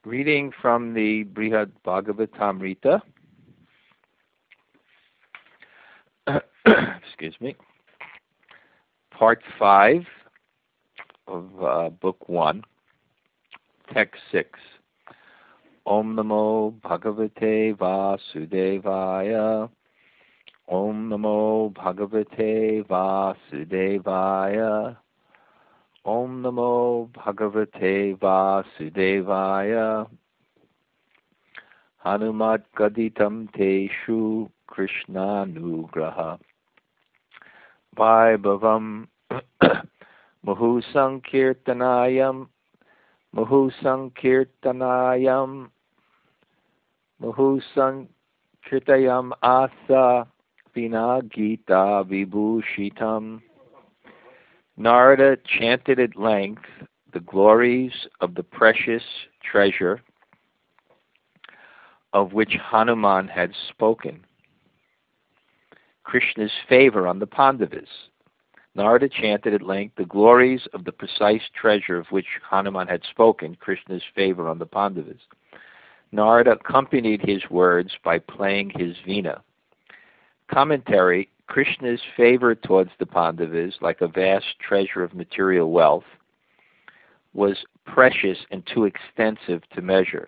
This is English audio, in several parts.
Reading from the Brihad Bhagavatamrita. Excuse me. Part 5 of Book 1, Text 6. Om Namo Bhagavate Vasudevaya. Om Namo Bhagavate Vasudevaya. Om Namo Bhagavate Vasudevaya. Hanumat Gaditam Teshu Krishna Nugraha Vaibhavam Muhu Sankirtanayam Muhu Sankirtanayam Muhu Sankirtayam Asa Vina Gita Vibhushitam. Narada chanted at length the glories of the precious treasure of which Hanuman had spoken, Krishna's favor on the Pandavas. Narada chanted at length the glories of the precise treasure of which Hanuman had spoken, Krishna's favor on the Pandavas. Narada accompanied his words by playing his veena. Commentary: Krishna's favor towards the Pandavas, like a vast treasure of material wealth, was precious and too extensive to measure.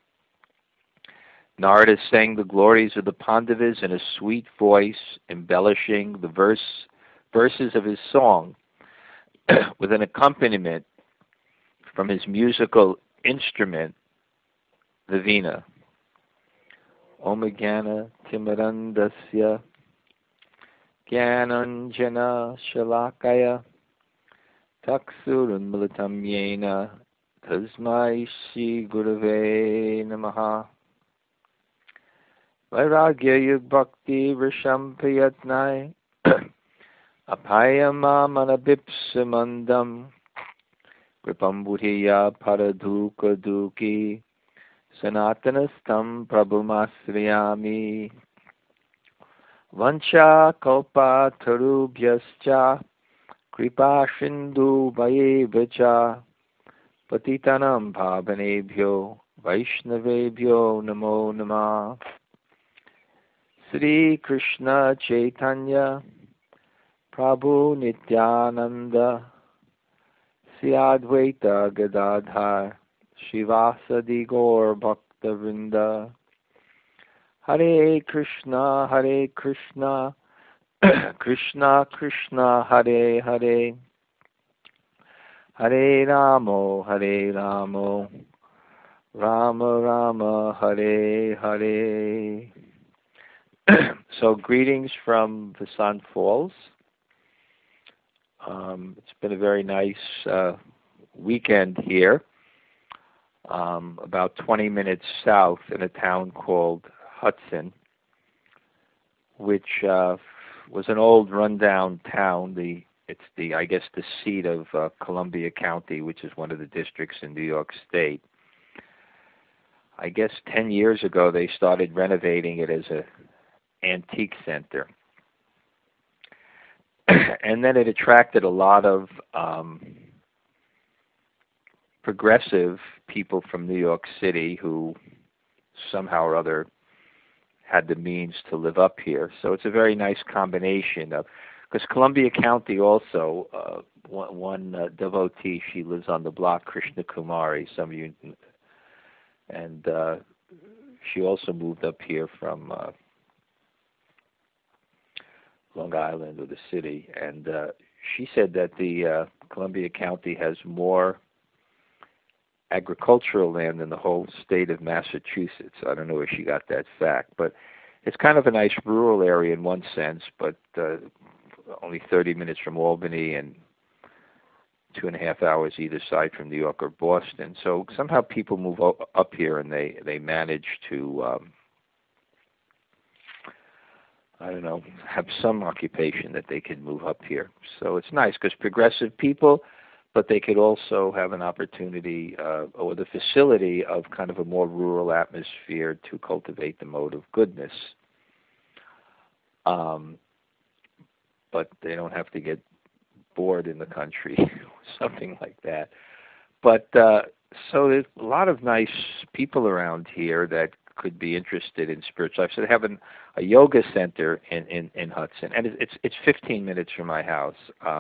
Narada sang the glories of the Pandavas in a sweet voice, embellishing the verses of his song with an accompaniment from his musical instrument, the veena. Om Jnana Timirandasya Jnananjana Shalakaya Taksurunmilitam Yena Tasmai Shri Gurave Namaha. Vairagya Yug Bhakti Vrisham Priyatnai Apayama Manabipsamandam Kripam Buddhiya Paraduka Duki Sanatanastam Prabhumasriyami. Vancha kalpa tarubhyascha kripa shindu vayevacha patitanam bhavanebhyo vaishnavebhyo namo namah. Sri Krishna Chaitanya Prabhu Nityananda Sri Advaita Gadadhar Shivasadi Gaur Bhaktavrinda. Hare Krishna, Krishna Krishna, Hare Hare, Hare Ramo, Rama Rama, Hare Hare. So greetings from Vasant Falls. It's been a very nice weekend here. About 20 minutes south in a town called Hudson, which was an old rundown town. It's I guess the seat of Columbia County, which is one of the districts in New York State. I guess 10 years ago they started renovating it as an antique center. And then it attracted a lot of progressive people from New York City who somehow or other had the means to live up here. So it's a very nice combination of, because Columbia County also, one devotee, she lives on the block, Krishna Kumari, some of you, and she also moved up here from Long Island or the city, and she said that the Columbia County has more agricultural land in the whole state of Massachusetts. I don't know where she got that fact, but it's kind of a nice rural area in one sense, but only 30 minutes from Albany and 2.5 hours either side from New York or Boston. So somehow people move up here and they manage to, I don't know, have some occupation that they can move up here. So it's nice because progressive people, but they could also have an opportunity or the facility of kind of a more rural atmosphere to cultivate the mode of goodness. But they don't have to get bored in the country, something like that. But so there's a lot of nice people around here that could be interested in spiritual life. So they have a yoga center in Hudson, and it's 15 minutes from my house.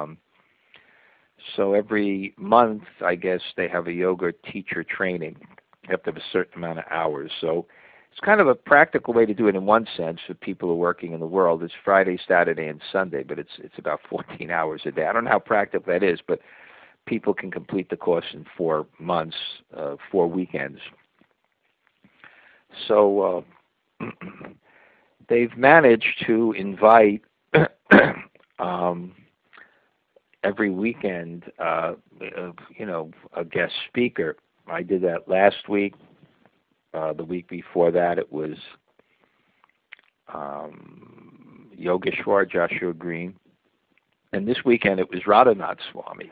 So every month, I guess, they have a yoga teacher training. You have to have a certain amount of hours. So it's kind of a practical way to do it in one sense for people who are working in the world. It's Friday, Saturday, and Sunday, but it's about 14 hours a day. I don't know how practical that is, but people can complete the course in 4 months, 4 weekends. So they've managed to invite every weekend, a guest speaker. I did that last week. The week before that, it was Yogeshwar Joshua Green, and this weekend it was Radhanath Swami.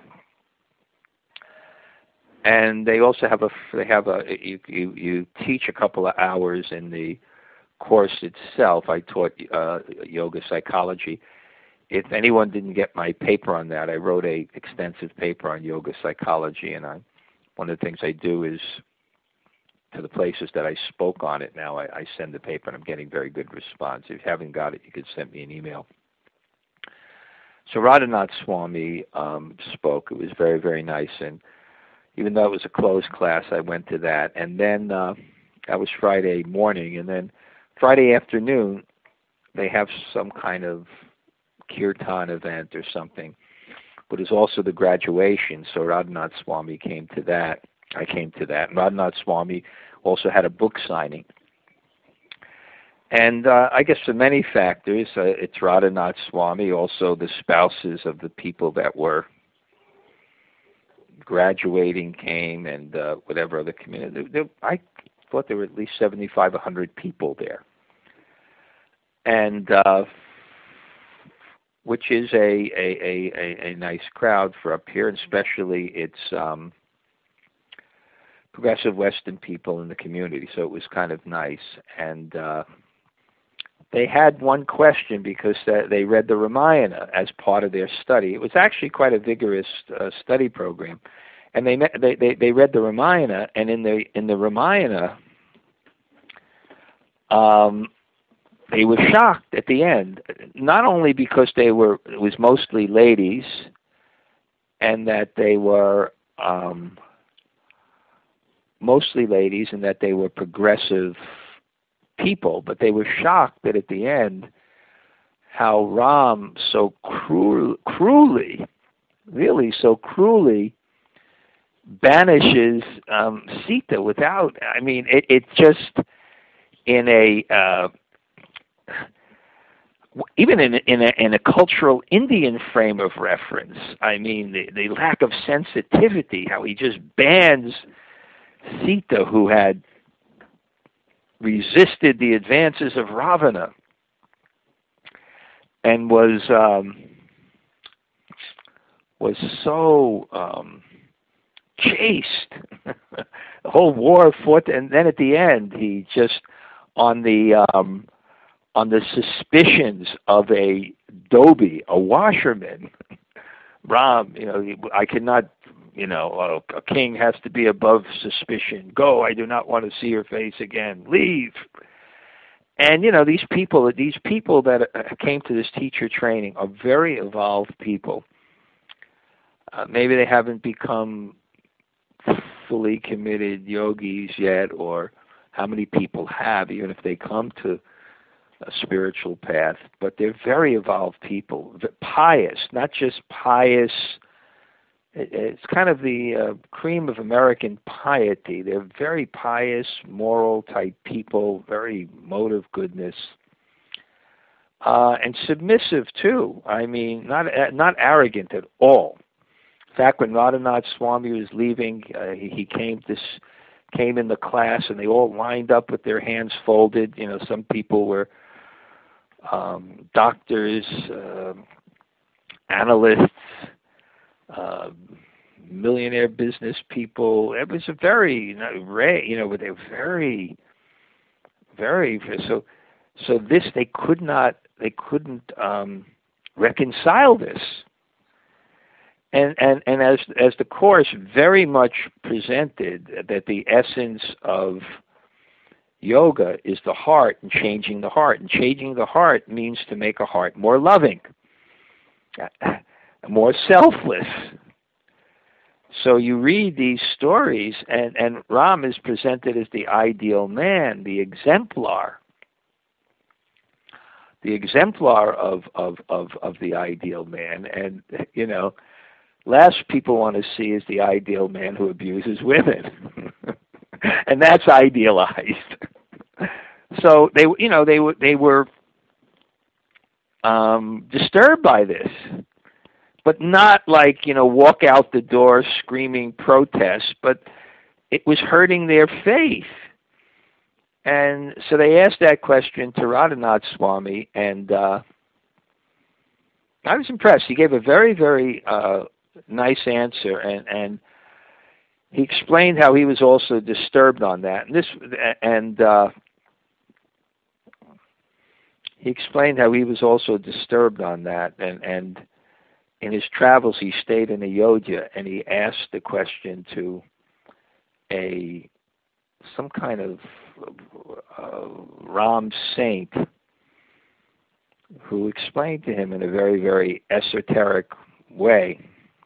And they also have you teach a couple of hours in the course itself. I taught yoga psychology. If anyone didn't get my paper on that, I wrote a extensive paper on yoga psychology, and one of the things I do is, to the places that I spoke on it now, I send the paper, and I'm getting very good response. If you haven't got it, you could send me an email. So Radhanath Swami spoke. It was very, very nice, and even though it was a closed class, I went to that. And then that was Friday morning, and then Friday afternoon, they have some kind of kirtan event or something, but it's also the graduation, so Radhanath Swami came to that. I came to that. And Radhanath Swami also had a book signing. And I guess for many factors, it's Radhanath Swami, also the spouses of the people that were graduating came, and whatever other community. I thought there were at least 75, 100 people there. And which is a nice crowd for up here, and especially it's progressive Western people in the community, so it was kind of nice. And they had one question because they read the Ramayana as part of their study. It was actually quite a vigorous study program, and they read the Ramayana, and in the Ramayana, they were shocked at the end, not only because it was mostly ladies, and that they were mostly ladies, and that they were progressive people, but they were shocked that at the end, how Ram so cruelly, really so cruelly, banishes Sita without. I mean, it just in a even in a cultural Indian frame of reference. I mean, the lack of sensitivity, how he just bans Sita, who had resisted the advances of Ravana and was so chaste. The whole war fought, and then at the end, he just on the suspicions of a dhobi, a washerman. Ram, I cannot. A king has to be above suspicion. Go, I do not want to see your face again. Leave. And, these people that came to this teacher training are very evolved people. Maybe they haven't become fully committed yogis yet, or how many people have, even if they come to a spiritual path, but they're very evolved people, pious, not just pious. It's kind of the cream of American piety. They're very pious, moral type people, very motive goodness, and submissive too. I mean, not arrogant at all. In fact, when Radhanath Swami was leaving, he came in the class, and they all lined up with their hands folded. Some people were doctors, analysts, millionaire business people. It was a very but they were very, very. So this they couldn't reconcile this, And as the Course very much presented that the essence of yoga is the heart and changing the heart. And changing the heart means to make a heart more loving, more selfless. So you read these stories, and Ram is presented as the ideal man, the exemplar of the ideal man. And, last people want to see is the ideal man who abuses women. And that's idealized. So they were disturbed by this. But not like, walk out the door screaming protest, but it was hurting their faith. And so they asked that question to Radhanath Swami, and I was impressed. He gave a very, very nice answer, and he explained how he was also disturbed on that. He explained how he was also disturbed on that, and in his travels, he stayed in Ayodhya, and he asked the question to some kind of Ram saint, who explained to him in a very, very esoteric way.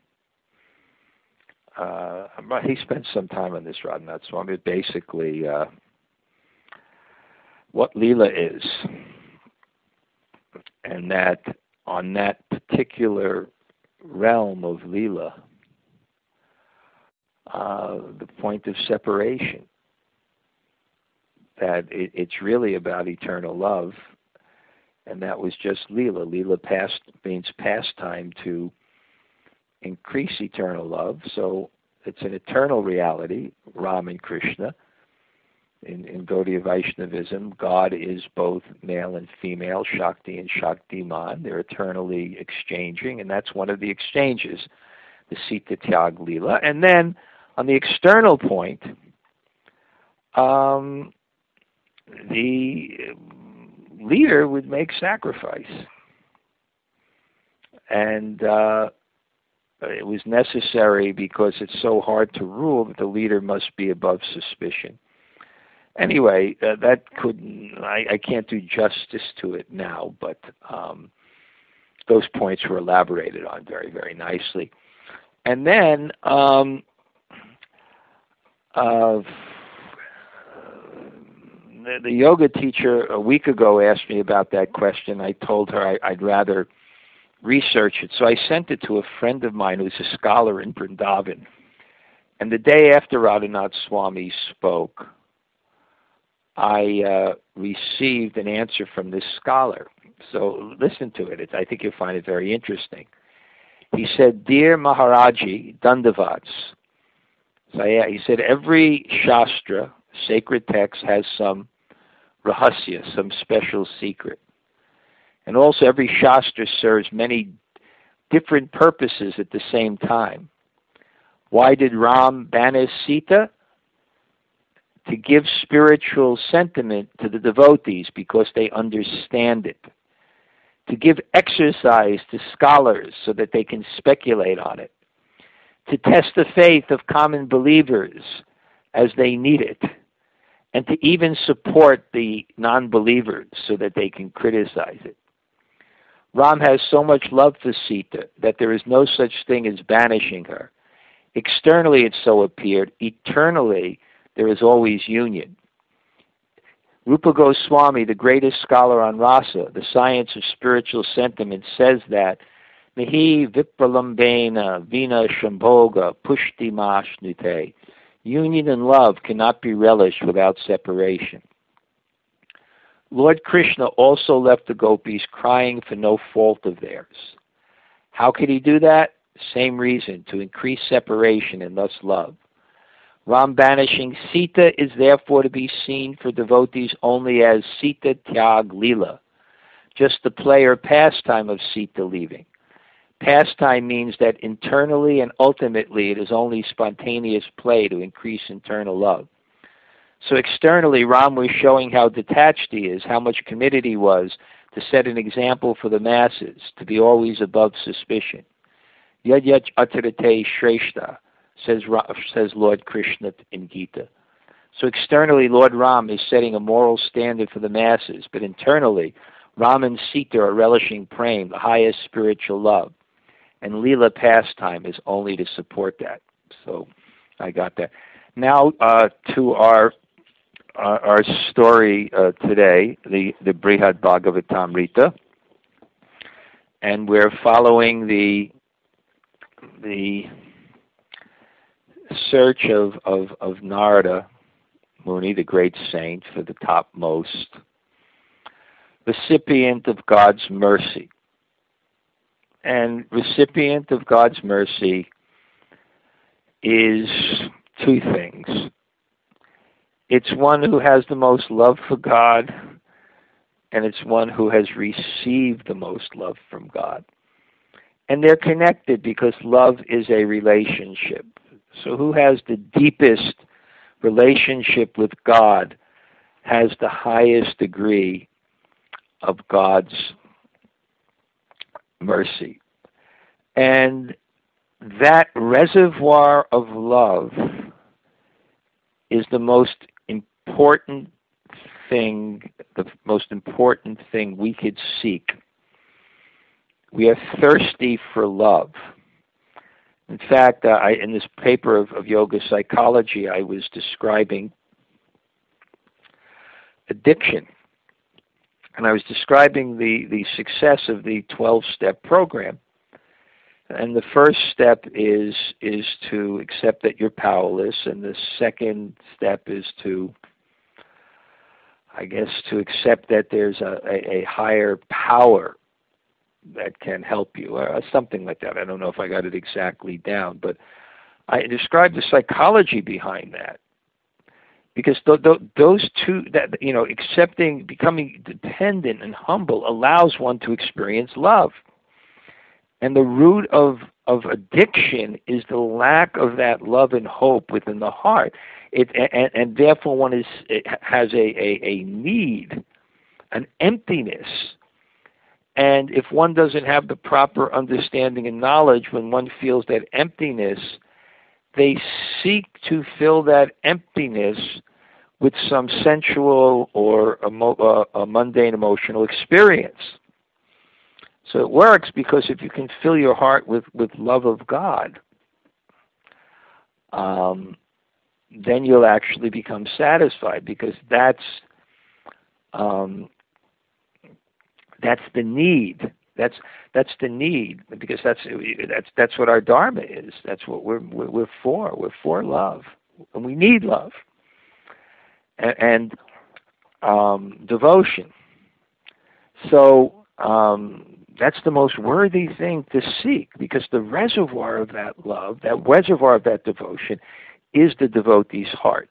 He spent some time on this, Radhanath Swami, basically what Leela is, and that on that particular realm of Leela, the point of separation, that it's really about eternal love, and that was just Leela. Leela means pastime to increase eternal love, so it's an eternal reality, Ram and Krishna. In Gaudiya Vaishnavism, God is both male and female, Shakti and Shaktiman. They're eternally exchanging, and that's one of the exchanges, the Sita Tyag Leela. And then, on the external point, the leader would make sacrifice. And it was necessary because it's so hard to rule that the leader must be above suspicion. Anyway, I can't do justice to it now, but those points were elaborated on very, very nicely. And then the yoga teacher a week ago asked me about that question. I told her I'd rather research it. So I sent it to a friend of mine who's a scholar in Vrindavan. And the day after Radhanath Swami spoke, I received an answer from this scholar. So listen to it. I think you'll find it very interesting. He said, "Dear Maharaji, Dandavats." So he said, every Shastra, sacred text, has some rahasya, some special secret. And also every Shastra serves many different purposes at the same time. Why did Ram banish Sita? To give spiritual sentiment to the devotees because they understand it. To give exercise to scholars so that they can speculate on it. To test the faith of common believers as they need it. And to even support the non-believers so that they can criticize it. Ram has so much love for Sita that there is no such thing as banishing her. Externally it so appeared, eternally there is always union. Rupa Goswami, the greatest scholar on rasa, the science of spiritual sentiment, says that Nahi vipralambena vina shambhoga pushti mashnute. Union and love cannot be relished without separation. Lord Krishna also left the gopis crying for no fault of theirs. How could he do that? Same reason, to increase separation and thus love. Ram banishing Sita is therefore to be seen for devotees only as Sita Tyag Leela, just the play or pastime of Sita leaving. Pastime means that internally and ultimately it is only spontaneous play to increase internal love. So externally, Ram was showing how detached he is, how much committed he was to set an example for the masses, to be always above suspicion. Yad yad atirate shreshta, says Lord Krishna in Gita. So externally, Lord Ram is setting a moral standard for the masses, but internally, Ram and Sita are relishing prem, the highest spiritual love. And Leela pastime is only to support that. So I got that. Now to our story today, the Brihad Bhagavatamrita, and we're following the search of Narada Muni, the great saint, for the topmost recipient of God's mercy. And recipient of God's mercy is two things. It's one who has the most love for God, and it's one who has received the most love from God. And they're connected because love is a relationship. So who has the deepest relationship with God has the highest degree of God's mercy. And that reservoir of love is the most important thing we could seek. We are thirsty for love. In fact, in this paper of yoga psychology, I was describing addiction. And I was describing the success of the 12-step program. And the first step is to accept that you're powerless, and the second step is to accept that there's a higher power that can help you, or something like that. I don't know if I got it exactly down, but I described the psychology behind that. Because those two, accepting, becoming dependent and humble allows one to experience love. And the root of addiction is the lack of that love and hope within the heart. And therefore one has a need, an emptiness. And if one doesn't have the proper understanding and knowledge, when one feels that emptiness, they seek to fill that emptiness with some sensual or a mundane emotional experience. So it works because if you can fill your heart with love of God, then you'll actually become satisfied, because that's the need. That's the need, because that's what our dharma is. That's what we're for. We're for love, and we need love and devotion. So that's the most worthy thing to seek, because the reservoir of that love, that reservoir of that devotion, is the devotee's heart.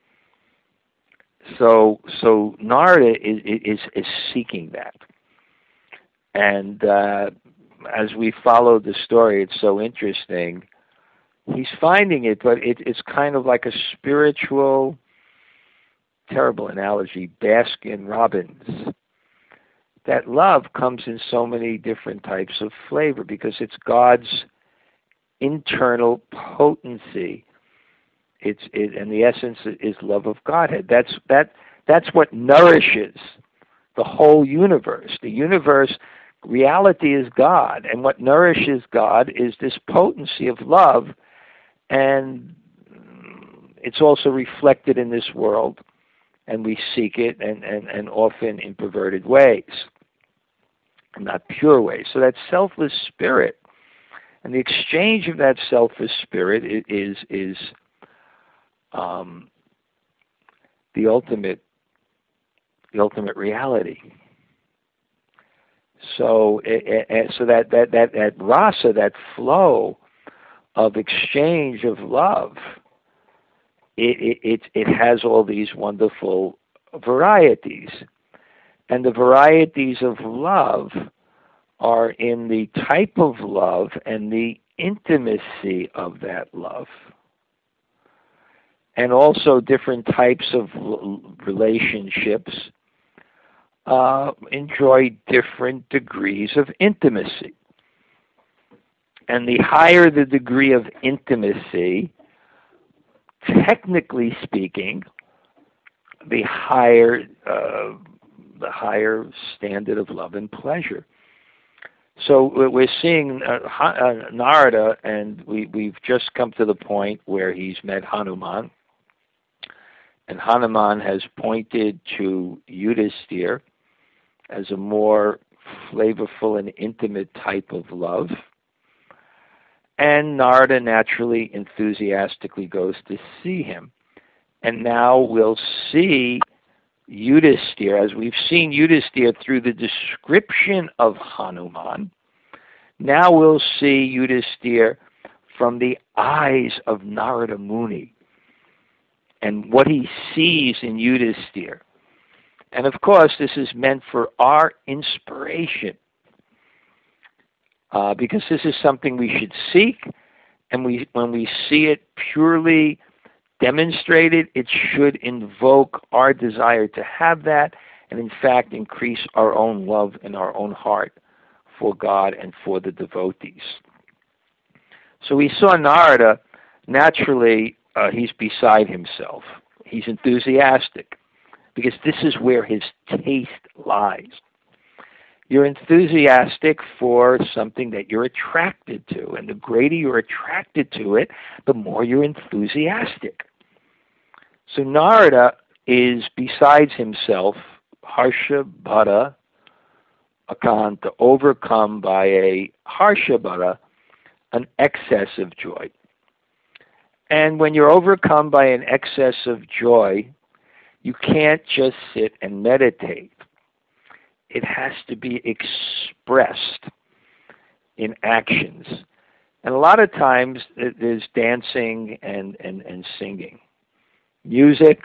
So Narada is seeking that. And as we follow the story, it's so interesting. He's finding it, but it's kind of like a spiritual, terrible analogy, Baskin Robbins. That love comes in so many different types of flavor, because it's God's internal potency. And the essence is love of Godhead. That's what nourishes the whole universe. The universe, reality is God, and what nourishes God is this potency of love, and it's also reflected in this world, and we seek it, and often in perverted ways, not pure ways. So that selfless spirit, and the exchange of that selfless spirit is the ultimate reality. So that rasa, that flow of exchange of love, it has all these wonderful varieties, and the varieties of love are in the type of love and the intimacy of that love, and also different types of relationships enjoy different degrees of intimacy. And the higher the degree of intimacy, technically speaking, the higher standard of love and pleasure. So we're seeing Narada, and we've just come to the point where he's met Hanuman, and Hanuman has pointed to Yudhisthira as a more flavorful and intimate type of love. And Narada naturally, enthusiastically goes to see him. And now we'll see Yudhisthira, as we've seen Yudhisthira through the description of Hanuman. Now we'll see Yudhisthira from the eyes of Narada Muni and what he sees in Yudhisthira. And of course, this is meant for our inspiration, because this is something we should seek, and when we see it purely demonstrated, it should invoke our desire to have that, and in fact increase our own love in our own heart for God and for the devotees. So we saw Narada, naturally, he's beside himself. He's enthusiastic, because this is where his taste lies. You're enthusiastic for something that you're attracted to, and the greater you're attracted to it, the more you're enthusiastic. So Narada is besides himself, Harsha Bhara Akanta, overcome by a Harsha Bhara, an excess of joy. And when you're overcome by an excess of joy, you can't just sit and meditate. It has to be expressed in actions. And a lot of times there's dancing and singing. Music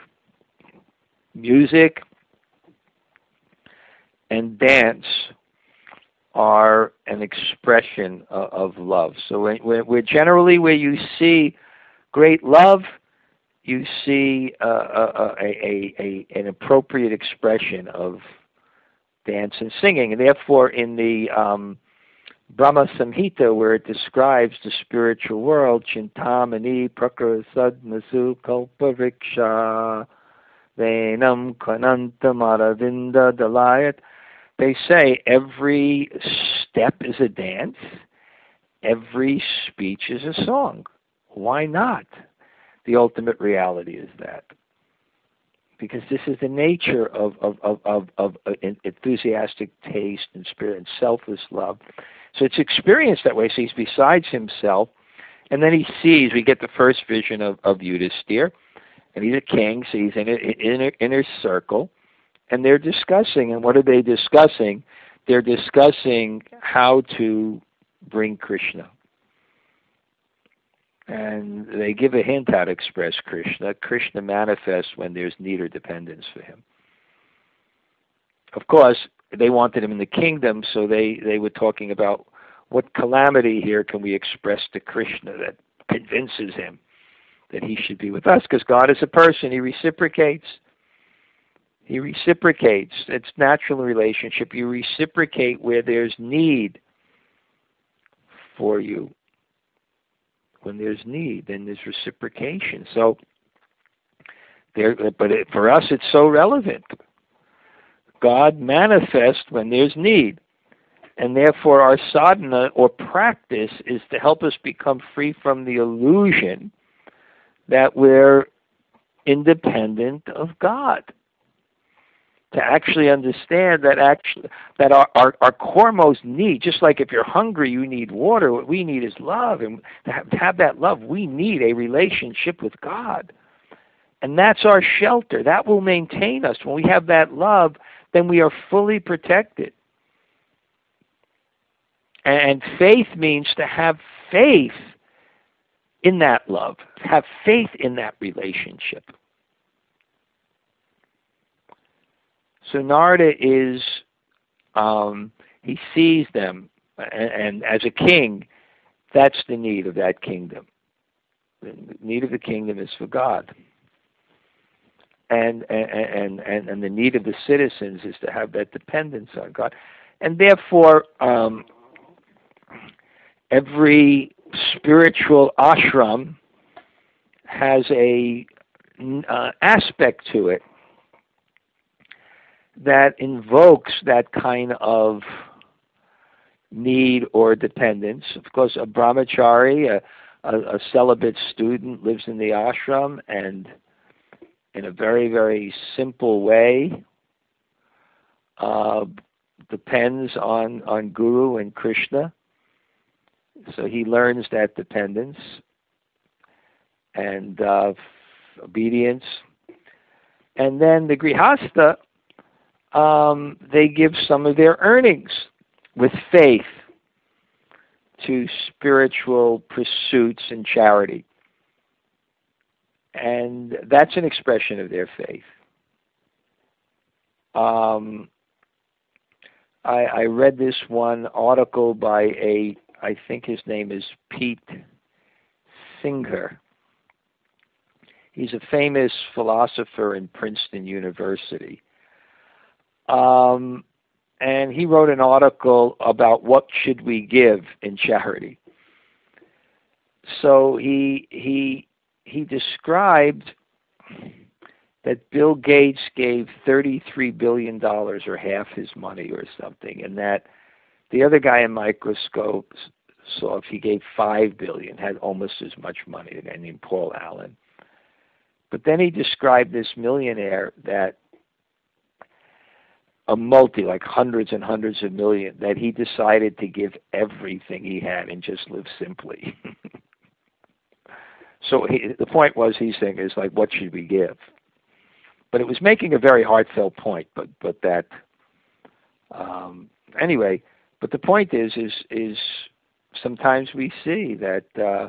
and dance are an expression of love. So we're generally where you see great love, you see an appropriate expression of dance and singing. And therefore, in the Brahma Samhita, where it describes the spiritual world, Chintamani Prakrasad Nasu Kalpavriksha Venam Kanantamaravinda Dalayat, they say every step is a dance, every speech is a song. Why not? The ultimate reality is that. Because this is the nature of enthusiastic taste and spirit and selfless love. So it's experienced that way. So he's besides himself. And then he sees, we get the first vision of Yudhisthira. And he's a king, so he's in an inner circle. And they're discussing. And what are they discussing? They're discussing how to bring Krishna. And they give a hint how to express Krishna. Krishna manifests when there's need or dependence for him. Of course, they wanted him in the kingdom, so they were talking about what calamity here can we express to Krishna that convinces him that he should be with us. Because God is a person. He reciprocates. He reciprocates. It's natural relationship. You reciprocate where there's need for you. When there's need, then there's reciprocation. So, for us, it's so relevant. God manifests when there's need. And therefore, our sadhana or practice is to help us become free from the illusion that we're independent of God. To actually understand that our coremost need, just like if you're hungry, you need water, what we need is love. And to have that love, we need a relationship with God. And that's our shelter. That will maintain us. When we have that love, then we are fully protected. And faith means to have faith in that love, have faith in that relationship. So Narada is, he sees them, and as a king, that's the need of that kingdom. The need of the kingdom is for God. And the need of the citizens is to have that dependence on God. And therefore, every spiritual ashram has a aspect to it that invokes that kind of need or dependence. Of course, a brahmachari, a celibate student, lives in the ashram and in a very, very simple way depends on Guru and Krishna. So he learns that dependence and obedience. And then the Grihastha, they give some of their earnings with faith to spiritual pursuits and charity. And that's an expression of their faith. I read this one article by I think his name is Pete Singer. He's a famous philosopher in Princeton University. And he wrote an article about what should we give in charity. So he described that Bill Gates gave $33 billion or half his money or something, and that the other guy in Microsoft he gave $5 billion, had almost as much money, a guy named Paul Allen. But then he described this millionaire that like hundreds and hundreds of million, that he decided to give everything he had and just live simply. So the point was, he's saying, is like, what should we give? But it was making a very heartfelt point. But that anyway. But the point is sometimes we see that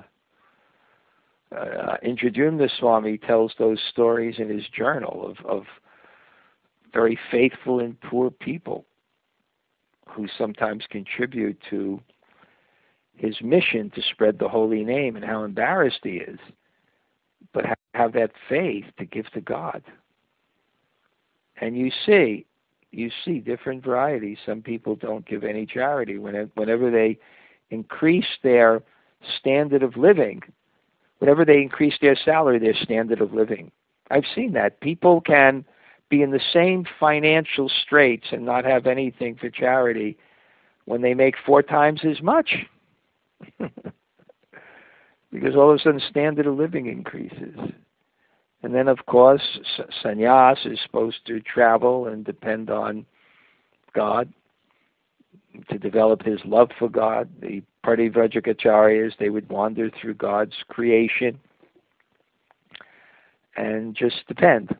Indradyumna Swami tells those stories in his journal of very faithful and poor people who sometimes contribute to his mission to spread the holy name, and how embarrassed he is, but have that faith to give to God. And you see different varieties. Some people don't give any charity. Whenever they increase their standard of living, whenever they increase their salary, their standard of living. I've seen that. People can be in the same financial straits and not have anything for charity when they make 4 times as much. Because all of a sudden standard of living increases. And then, of course, sannyas is supposed to travel and depend on God to develop his love for God. The Parivrajakacharyas, they would wander through God's creation and just depend.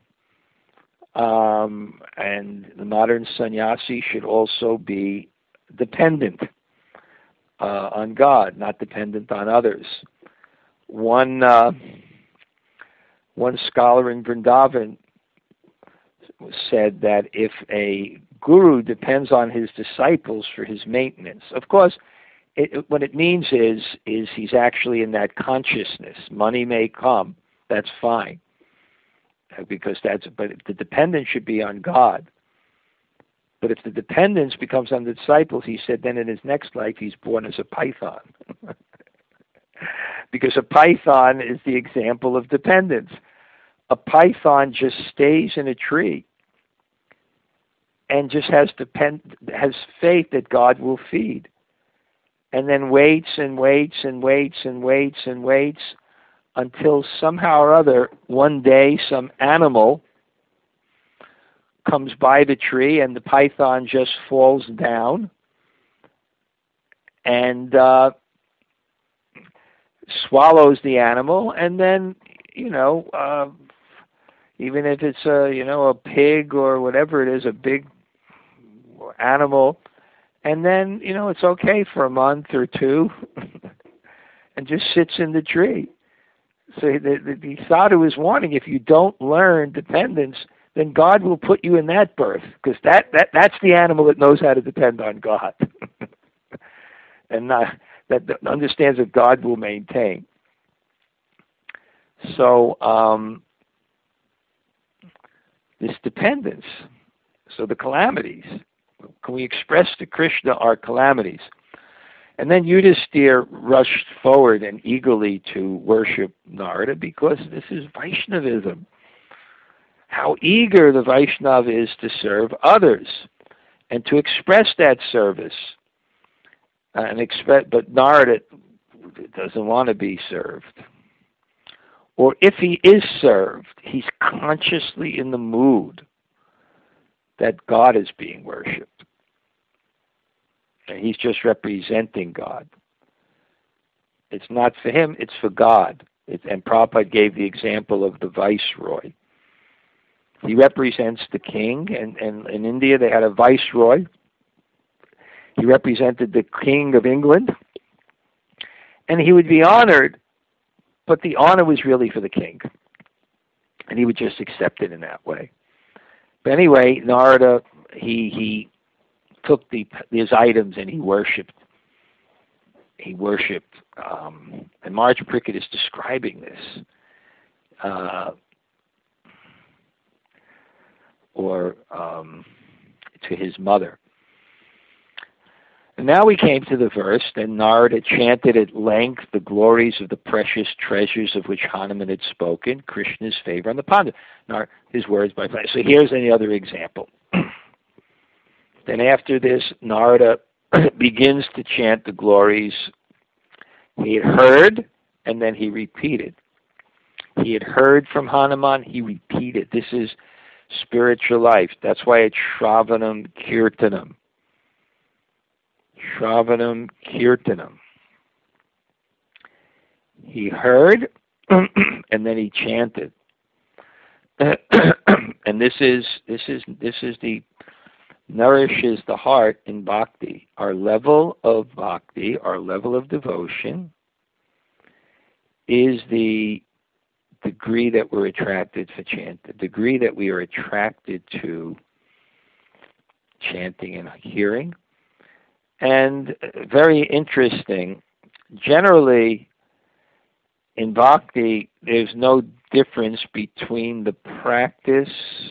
And the modern sannyasi should also be dependent on God, not dependent on others. One scholar in Vrindavan said that if a guru depends on his disciples for his maintenance, of course, what it means is he's actually in that consciousness. Money may come, that's fine, but the dependence should be on God. But if the dependence becomes on the disciples, he said, then in his next life he's born as a python. Because a python is the example of dependence. A python just stays in a tree and just has faith that God will feed, and then waits and waits and waits and waits and waits until somehow or other one day some animal comes by the tree and the python just falls down and swallows the animal, and then, even if it's a pig or whatever it is, a big animal, and then, it's okay for a month or 2 and just sits in the tree. So the sadhu is warning, if you don't learn dependence, then God will put you in that birth, because that's the animal that knows how to depend on God. And that understands that God will maintain. So this dependence, so the calamities, can we express to Krishna our calamities? And then Yudhisthira rushed forward and eagerly to worship Narada because this is Vaishnavism. How eager the Vaishnava is to serve others and to express that service. But Narada doesn't want to be served. Or if he is served, he's consciously in the mood that God is being worshipped. And he's just representing God. It's not for him, it's for God. And Prabhupada gave the example of the viceroy. He represents the king, and in India they had a viceroy. He represented the king of England, and he would be honored, but the honor was really for the king, and he would just accept it in that way. But anyway, Narada, he took these items and he worshipped. And Maharaj Pariksit is describing this. To his mother. And now we came to the verse, and Narada chanted at length the glories of the precious treasures of which Hanuman had spoken, Krishna's favor on the Pandavas. His words by fire. So here's another example. Then after this, Narada begins to chant the glories he had heard, and then he repeated. He had heard from Hanuman, he repeated. This is spiritual life. That's why it's Shravanam Kirtanam. Shravanam Kirtanam. He heard and then he chanted. And this nourishes the heart in bhakti. Our level of bhakti, our level of devotion is the degree that we're attracted to chant, the degree that we are attracted to chanting and hearing. And very interesting, generally in bhakti, there's no difference between the practice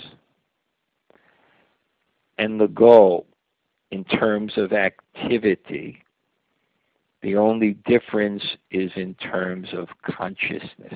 and the goal in terms of activity. The only difference is in terms of consciousness.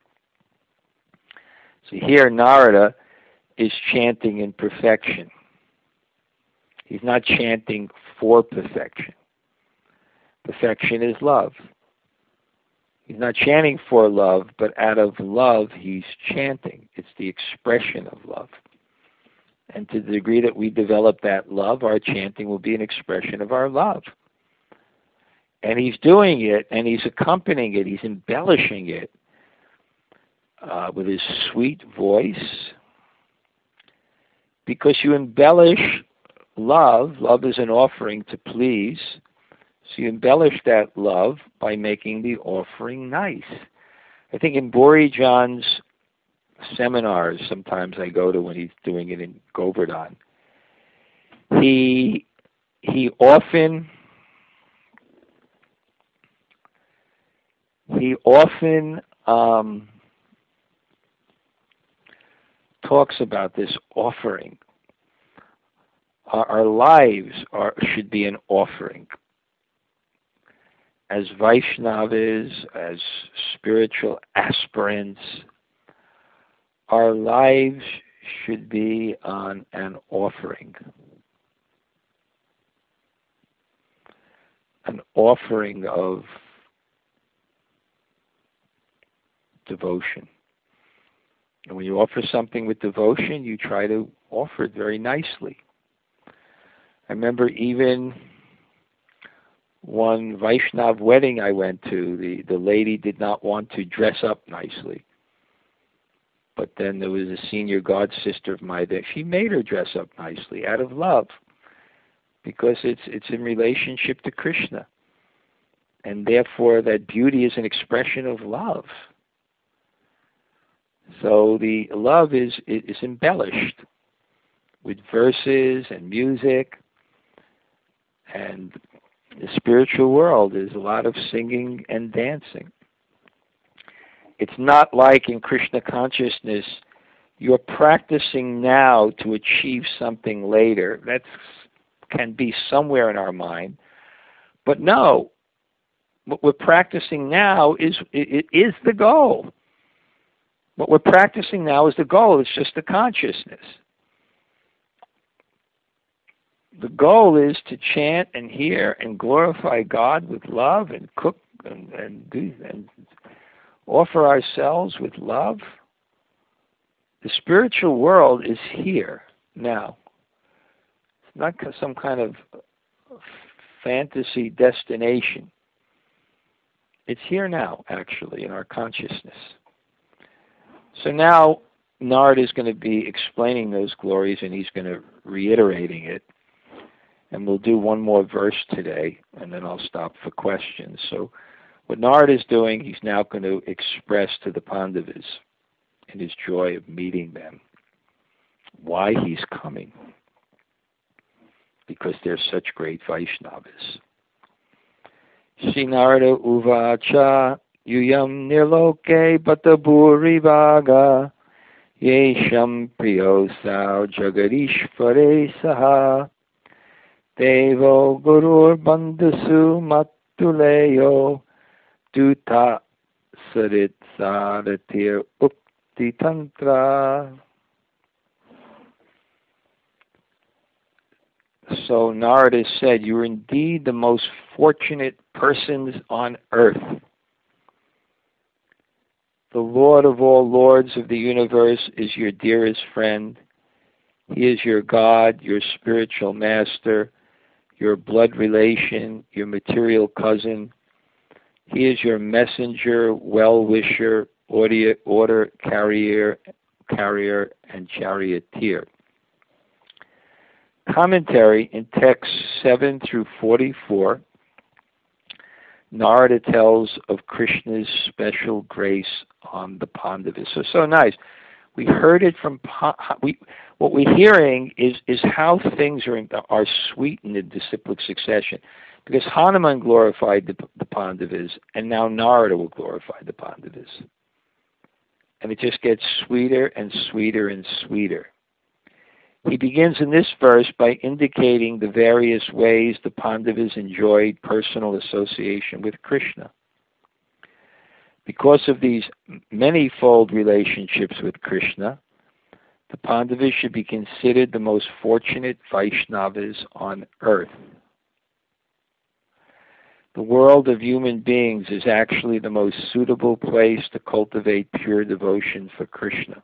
So here Narada is chanting in perfection. He's not chanting for perfection. Perfection is love. He's not chanting for love, but out of love he's chanting. It's the expression of love. And to the degree that we develop that love, our chanting will be an expression of our love. And he's doing it, and he's accompanying it, he's embellishing it with his sweet voice. Because you embellish love is an offering to please, so you embellish that love by making the offering nice. I think in Bori John's seminars, sometimes I go to when he's doing it in Govardhan, he often talks about this offering. Our lives should be an offering. As Vaishnavas, as spiritual aspirants, our lives should be on an offering. An offering of devotion. And when you offer something with devotion, you try to offer it very nicely. I remember even one Vaishnav wedding I went to, the lady did not want to dress up nicely. But then there was a senior god sister of mine that she made her dress up nicely out of love, because it's in relationship to Krishna. And therefore that beauty is an expression of love. So the love is embellished with verses and music, and the spiritual world is a lot of singing and dancing. It's not like in Krishna consciousness, you're practicing now to achieve something later. That can be somewhere in our mind. But no, what we're practicing now is the goal. What we're practicing now is the goal. It's just the consciousness. The goal is to chant and hear and glorify God with love and cook and offer ourselves with love. The spiritual world is here now. It's not some kind of fantasy destination. It's here now, actually, in our consciousness. So now Narada is going to be explaining those glories, and he's going to reiterating it. And we'll do one more verse today, and then I'll stop for questions. So what Narada is doing, he's now going to express to the Pandavas in his joy of meeting them why he's coming. Because they're such great Vaishnavas. Shri Narada Uvacha Yuyam Nirloke Bataburi Vaga Yesham Priyosau Jagadishvare Saha Devo Gurur Bandhasu Matuleyo Duta Sarit Saratir Ukti Tantra. So Narada said, "You are indeed the most fortunate persons on earth. The Lord of all lords of the universe is your dearest friend. He is your God, your spiritual master, your blood relation, your material cousin. He is your messenger, well-wisher, order carrier, and charioteer." Commentary in texts 7 through 44, Narada tells of Krishna's special grace on the Pandavas. So nice. We heard it from what we're hearing is how things are sweetened in disciplic succession, because Hanuman glorified the Pandavas, and now Narada will glorify the Pandavas, and it just gets sweeter and sweeter and sweeter. He begins in this verse by indicating the various ways the Pandavas enjoyed personal association with Krishna. Because of these many-fold relationships with Krishna, the Pandavas should be considered the most fortunate Vaishnavas on earth. The world of human beings is actually the most suitable place to cultivate pure devotion for Krishna.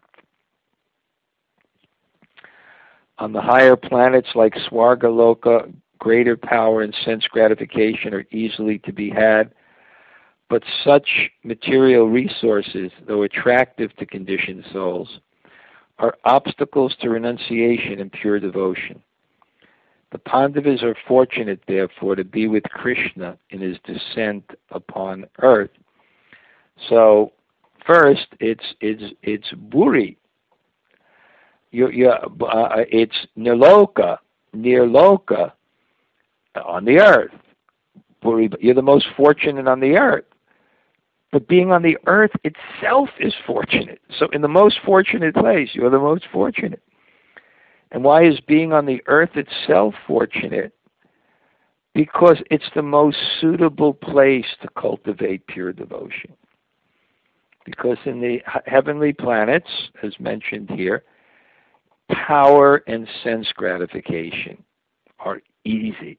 On the higher planets like Swargaloka, greater power and sense gratification are easily to be had, but such material resources, though attractive to conditioned souls, are obstacles to renunciation and pure devotion. The Pandavas are fortunate, therefore, to be with Krishna in his descent upon earth. So, first, it's Buri. It's Nirloka, on the earth. You're the most fortunate on the earth. But being on the earth itself is fortunate. So in the most fortunate place, you're the most fortunate. And why is being on the earth itself fortunate? Because it's the most suitable place to cultivate pure devotion. Because in the heavenly planets, as mentioned here, power and sense gratification are easy,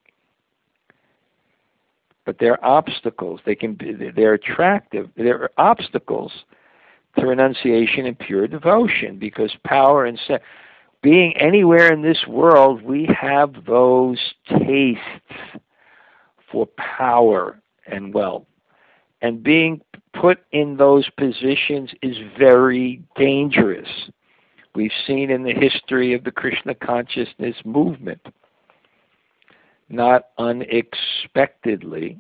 but they're obstacles. They're attractive. They're obstacles to renunciation and pure devotion, because power and sense. Being anywhere in this world, we have those tastes for power and wealth, and being put in those positions is very dangerous. We've seen in the history of the Krishna consciousness movement, not unexpectedly,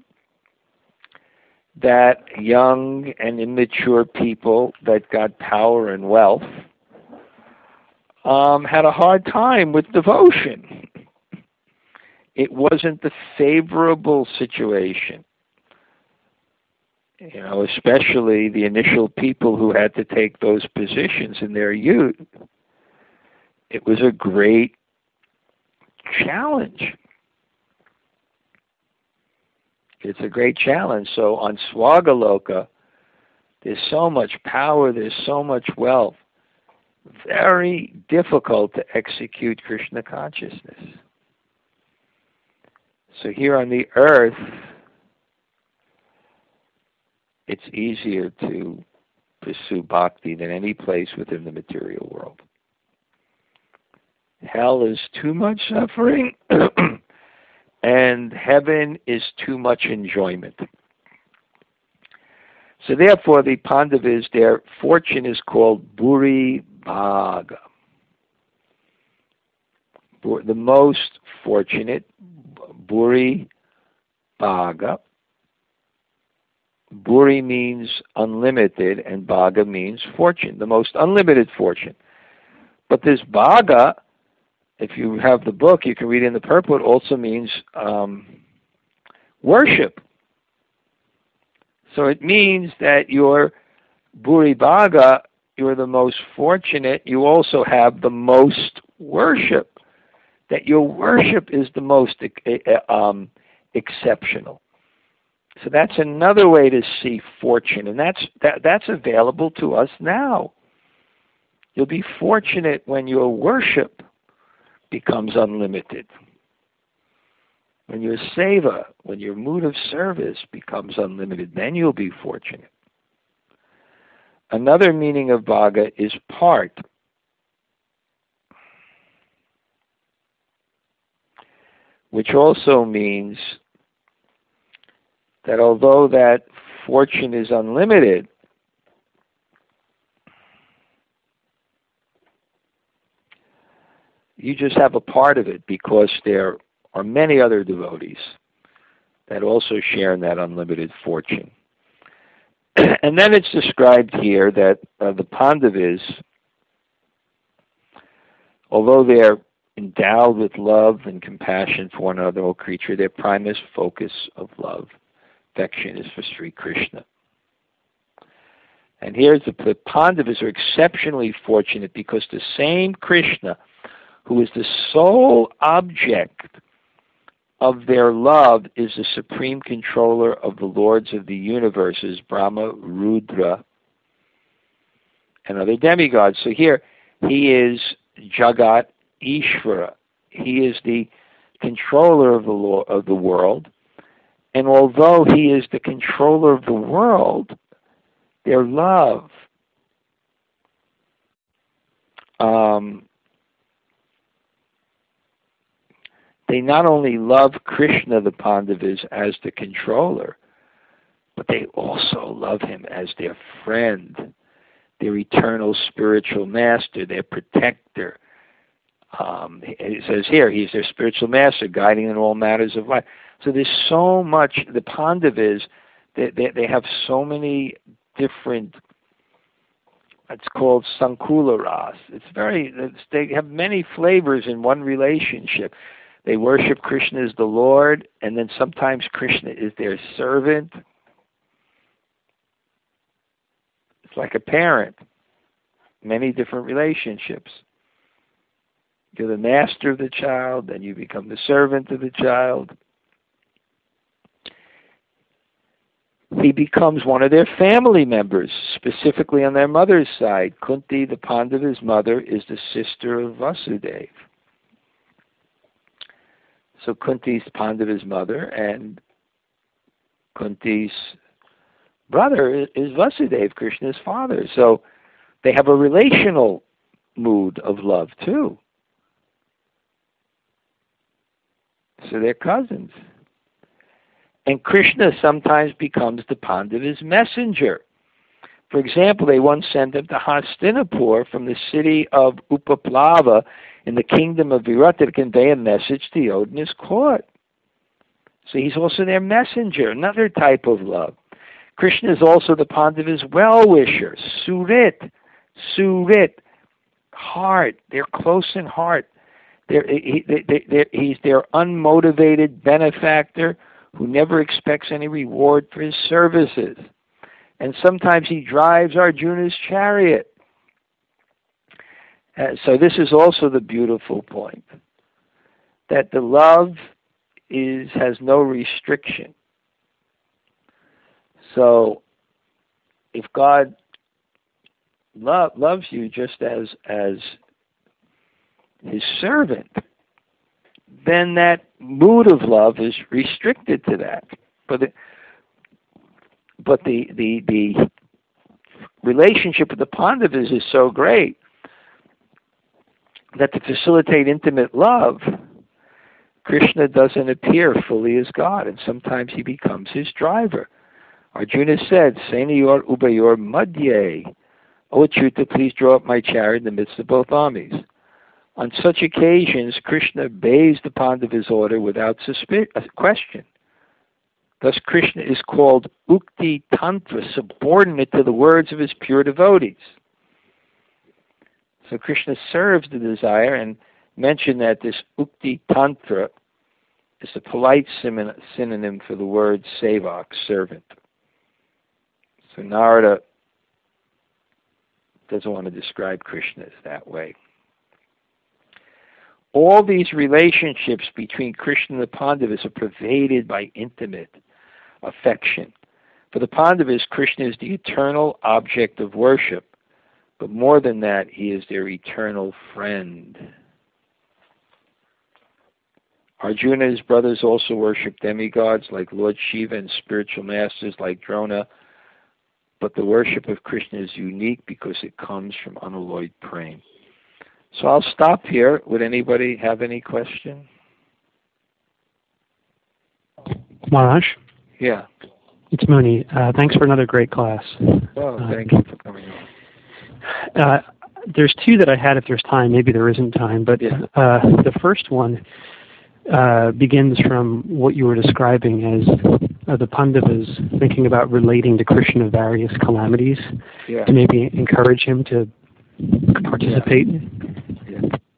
that young and immature people that got power and wealth had a hard time with devotion. It wasn't the favorable situation. Especially the initial people who had to take those positions in their youth. It was a great challenge. It's a great challenge. So on Swagaloka, there's so much power, there's so much wealth. Very difficult to execute Krishna consciousness. So here on the earth, it's easier to pursue bhakti than any place within the material world. Hell is too much suffering, and heaven is too much enjoyment. So therefore, the Pandavas, their fortune is called Buri Bhaga. The most fortunate, Buri Bhaga. Buri means unlimited, and Bhaga means fortune, the most unlimited fortune. But this Bhaga, if you have the book, you can read it in the purport, also means worship. So it means that you're Buri Bhaga, you're the most fortunate, you also have the most worship. That your worship is the most exceptional. So that's another way to see fortune, and that's available to us now. You'll be fortunate when your worship becomes unlimited. When your seva, when your mood of service becomes unlimited, then you'll be fortunate. Another meaning of bhaga is part. Which also means that although that fortune is unlimited, you just have a part of it because there are many other devotees that also share in that unlimited fortune. And then it's described here that the Pandavas, although they're endowed with love and compassion for one another, all creature, their primary focus of love, affection is for Sri Krishna. And here's the Pandavas are exceptionally fortunate because the same Krishna, who is the sole object of their love, is the supreme controller of the lords of the universes, Brahma, Rudra, and other demigods. So here, he is Jagat Ishvara. He is the controller of the world, and although he is the controller of the world, their love they not only love Krishna, the Pandavas, as the controller, but they also love him as their friend, their eternal spiritual master, their protector. It says here, he's their spiritual master, guiding in all matters of life. So there's so much, the Pandavas, they have so many different, it's called Sankula Ras. They have many flavors in one relationship. They worship Krishna as the Lord, and then sometimes Krishna is their servant. It's like a parent, many different relationships. You're the master of the child, then you become the servant of the child. He becomes one of their family members, specifically on their mother's side. Kunti, the Pandava's mother, is the sister of Vasudeva. So Kunti's Pandava's mother, and Kunti's brother is Vasudeva, Krishna's father. So they have a relational mood of love too. So they're cousins. And Krishna sometimes becomes the Pandava's messenger. For example, they once sent him to Hastinapur from the city of Upaplava in the kingdom of Virata to convey a message to Yod and his court. So he's also their messenger, another type of love. Krishna is also the Pandava's well-wisher, Surit, heart. They're close in heart. He's their unmotivated benefactor who never expects any reward for his services. And sometimes he drives Arjuna's chariot. So this is also the beautiful point, that the love has no restriction. So if God loves you just as his servant, then that mood of love is restricted to that. But the relationship with the Pandavas is so great that to facilitate intimate love, Krishna doesn't appear fully as God, and sometimes he becomes his driver. Arjuna said, Senayor Ubayor Madhye, O Achyuta, please draw up my chariot in the midst of both armies. On such occasions, Krishna obeys the Pandavas' order without question. Thus, Krishna is called Ukti Tantra, subordinate to the words of his pure devotees. So Krishna serves the desire, and mentioned that this Ukti Tantra is a polite synonym for the word sevak, servant. So Narada doesn't want to describe Krishna as that way. All these relationships between Krishna and the Pandavas are pervaded by intimate affection. For the Pandavas, Krishna is the eternal object of worship, but more than that, he is their eternal friend. Arjuna's brothers also worship demigods like Lord Shiva and spiritual masters like Drona, but the worship of Krishna is unique because it comes from unalloyed prema. So I'll stop here. Would anybody have any question? Maharaj? Yeah. It's Mooney. Thanks for another great class. Oh, thank you for coming on. There's two that I had if there's time. Maybe there isn't time. But yeah. The first one begins from what you were describing as the Pandavas thinking about relating to Krishna various calamities to maybe encourage him to participate. Yeah.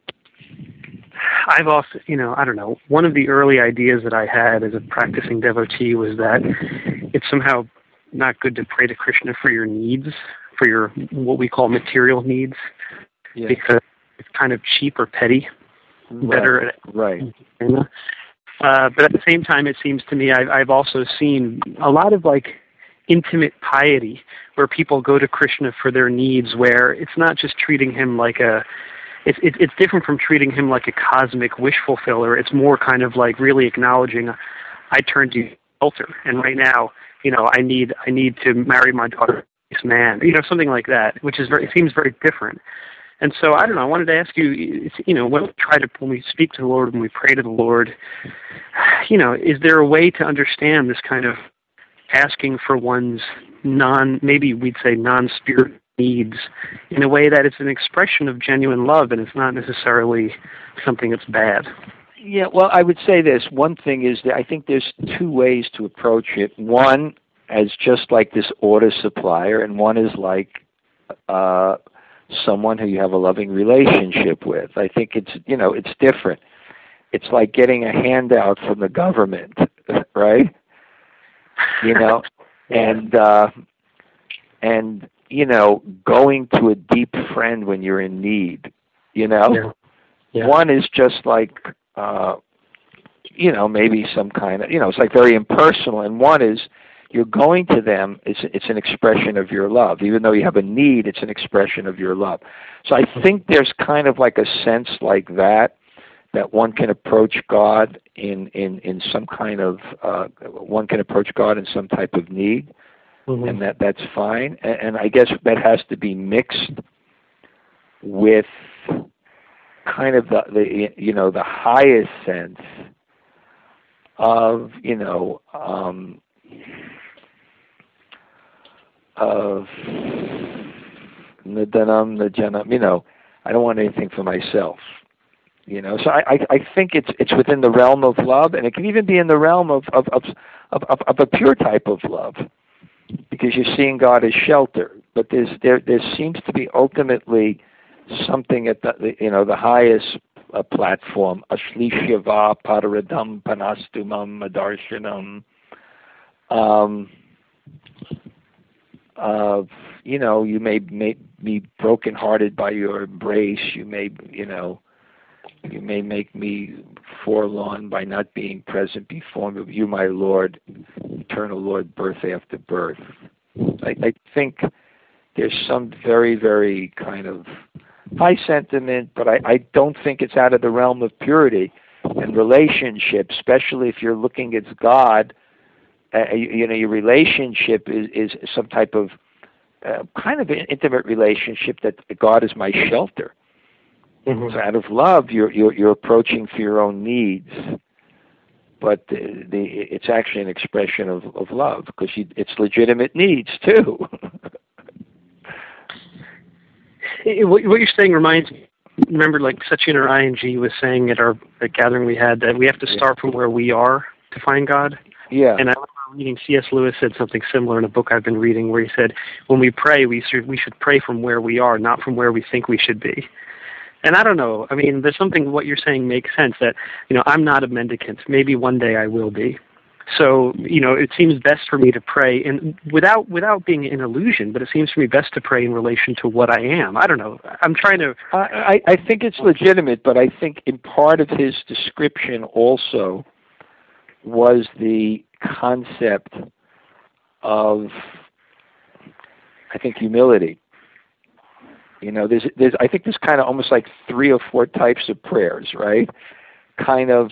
I've also, I don't know, one of the early ideas that I had as a practicing devotee was that it's somehow not good to pray to Krishna for your needs, for your what we call material needs, because it's kind of cheap or petty. Better. Right. But at the same time, it seems to me I've also seen a lot of intimate piety where people go to Krishna for their needs, where it's not just treating him like it's different from treating him like a cosmic wish fulfiller. It's more kind of like really acknowledging, I turned to shelter, and right now, I need to marry my daughter to this man, something like that, which is it seems very different. And so, I don't know, I wanted to ask you, when we speak to the Lord, when we pray to the Lord, is there a way to understand this kind of asking for one's maybe we'd say non-spirit needs in a way that it's an expression of genuine love and it's not necessarily something that's bad? Yeah, well, I would say this. One thing is that I think there's two ways to approach it. One as just like this order supplier, and one is like someone who you have a loving relationship with. I think it's different. It's like getting a handout from the government, right? And going to a deep friend when you're in need, Yeah. One is just like, maybe some kind of, it's like very impersonal. And one is you're going to them, it's an expression of your love. Even though you have a need, it's an expression of your love. So I think there's kind of like a sense like that one can approach God in some kind of, one can approach God in some type of need. Mm-hmm. And that's fine. And I guess that has to be mixed with kind of the highest sense of nidanam, najanam. I don't want anything for myself. So I think it's within the realm of love, and it can even be in the realm of a pure type of love, because you're seeing God as shelter. But there seems to be ultimately something at the highest platform, ashlishyava paradam panastumam adarshanam. You may be brokenhearted by your embrace. You may make me forlorn by not being present before you, my Lord. eternal Lord, birth after birth. I think there's some very, very kind of high sentiment, but I don't think it's out of the realm of purity and relationship, especially if you're looking at God. Your relationship is some type of kind of an intimate relationship that God is my shelter. Mm-hmm. So out of love, you're approaching for your own needs, but it's actually an expression of love because it's legitimate needs too. What you're saying reminds me. Remember, like Sachin or ING was saying at our gathering we had, that we have to start from where we are to find God. Yeah. And I remember reading C.S. Lewis said something similar in a book I've been reading, where he said, when we pray, we should pray from where we are, not from where we think we should be. And I don't know. I mean, there's something what you're saying makes sense. That I'm not a mendicant. Maybe one day I will be. So, it seems best for me to pray, and without being an illusion, but it seems for me best to pray in relation to what I am. I don't know. I'm trying to... I think it's legitimate, but I think in part of his description also was the concept of, I think, humility. There's I think there's kind of almost like 3 or 4 types of prayers, right? Kind of...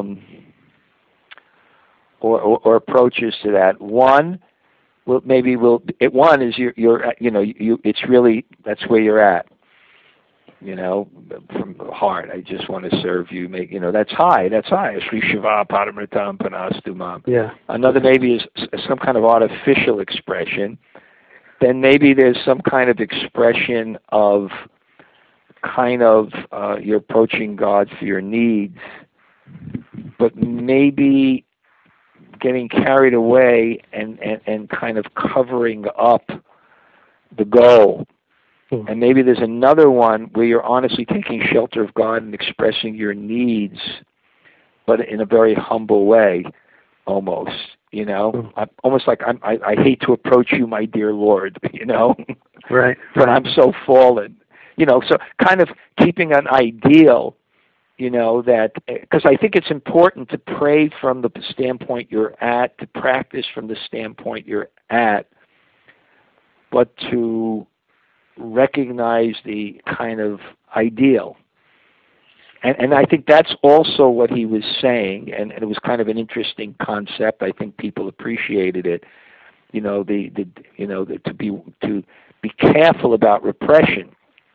Or approaches to that. One is it's really, that's where you're at. From the heart, I just want to serve you. That's high. Sri Shiva Paramritam Panastumam. Yeah. Another maybe is some kind of artificial expression. Then maybe there's some kind of expression of you're approaching God for your needs, but maybe getting carried away and kind of covering up the goal. And maybe there's another one where you're honestly taking shelter of God and expressing your needs, but in a very humble way, almost, almost like I hate to approach you, my dear Lord, Right. But I'm so fallen, so kind of keeping an ideal, that, because I think it's important to pray from the standpoint you're at, to practice from the standpoint you're at, but to recognize the kind of ideal. And I think that's also what he was saying, and it was kind of an interesting concept. I think people appreciated it. To be careful about repression,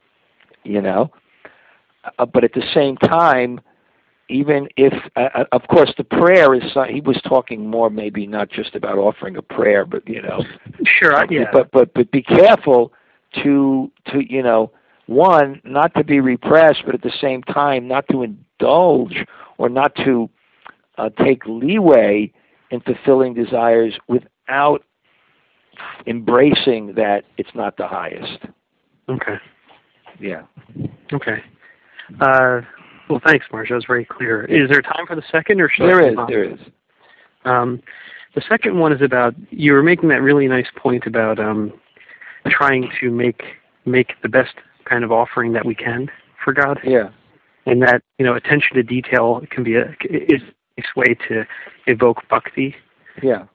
but at the same time, even if, of course, the prayer is, he was talking more maybe not just about offering a prayer, but, Sure, yeah. But be careful to one, not to be repressed, but at the same time, not to indulge or not to take leeway in fulfilling desires without embracing that it's not the highest. Okay. Yeah. Okay. Well, thanks, Marcia. That was very clear. Is there time for the second, or should There is. The second one is about, you were making that really nice point about trying to make the best kind of offering that we can for God. Yeah. And that, attention to detail can be is a nice way to evoke bhakti. Yeah.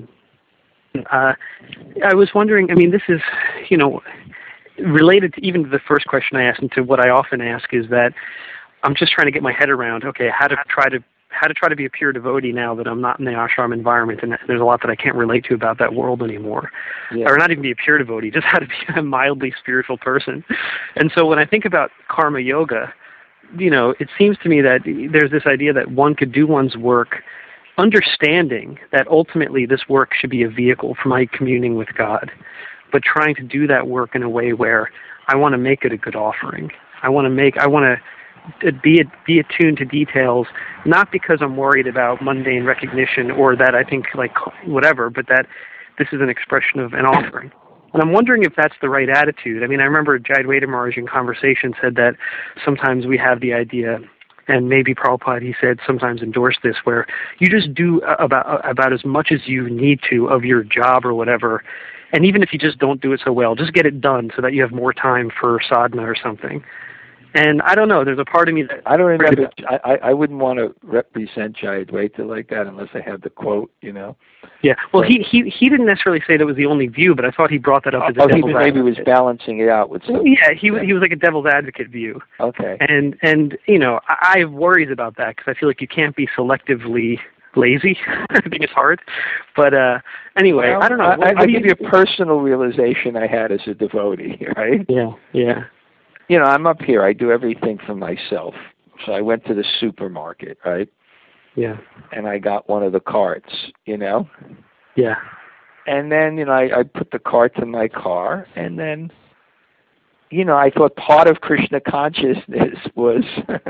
I was wondering, this is, related to even to the first question I asked, and to what I often ask, is that I'm just trying to get my head around, okay, how to try to be a pure devotee now that I'm not in the ashram environment, and there's a lot that I can't relate to about that world anymore. Yeah. Or not even be a pure devotee, just how to be a mildly spiritual person. And so when I think about karma yoga, it seems to me that there's this idea that one could do one's work understanding that ultimately this work should be a vehicle for my communing with God, but trying to do that work in a way where I want to make it a good offering. I want to be attuned to details, not because I'm worried about mundane recognition or that I think whatever, but that this is an expression of an offering. And I'm wondering if that's the right attitude. I remember Jayadvaita Maharaj in conversation said that sometimes we have the idea, and maybe Prabhupada, he said, sometimes endorsed this, where you just do about as much as you need to of your job or whatever, and even if you just don't do it so well, just get it done so that you have more time for sadhana or something. And I don't know. There's a part of me that I don't remember. I wouldn't want to represent Jay Advaita like that unless I had the quote. Yeah. Well, he didn't necessarily say that was the only view, but I thought he brought that up as a devil's advocate. Maybe was balancing it out with some. Yeah, he was like a devil's advocate view. Okay. And I have worries about that because I feel like you can't be selectively lazy. I think it's hard. But anyway, well, I don't know. I'll give you a personal realization I had as a devotee, right? Yeah. I'm up here. I do everything for myself. So I went to the supermarket, right? Yeah. And I got one of the carts, Yeah. And then, I put the cart in my car, and then, I thought part of Krishna consciousness was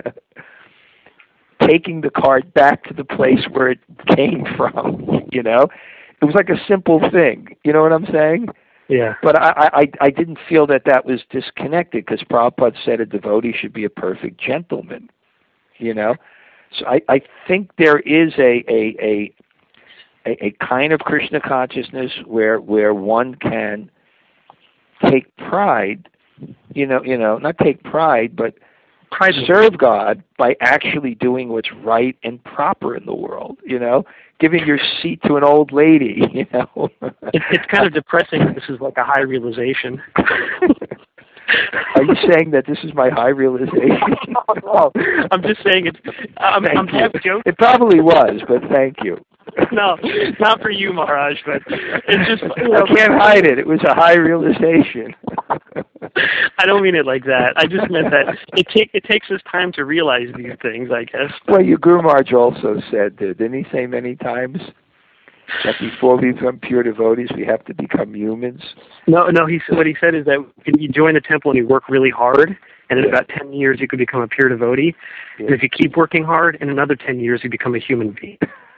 taking the cart back to the place where it came from, It was like a simple thing, you know what I'm saying? Yeah. But I didn't feel that was disconnected because Prabhupada said a devotee should be a perfect gentleman, So I think there is a kind of Krishna consciousness where one can take pride, not take pride, but serve God by actually doing what's right and proper in the world, giving your seat to an old lady, It's kind of depressing that this is like a high realization. Are you saying that this is my high realization? No, I'm just saying I'm half joking. It probably was, but thank you. No, not for you, Maharaj, but it's just... I can't hide it. It was a high realization. I don't mean it like that. I just meant that it takes us time to realize these things, I guess. Well, your Guru Maharaj also said, didn't he say many times, that before we become pure devotees, we have to become humans? No. What he said is that you join the temple and you work really hard, and in about 10 years you could become a pure devotee. Yeah. And if you keep working hard, in another 10 years you become a human being.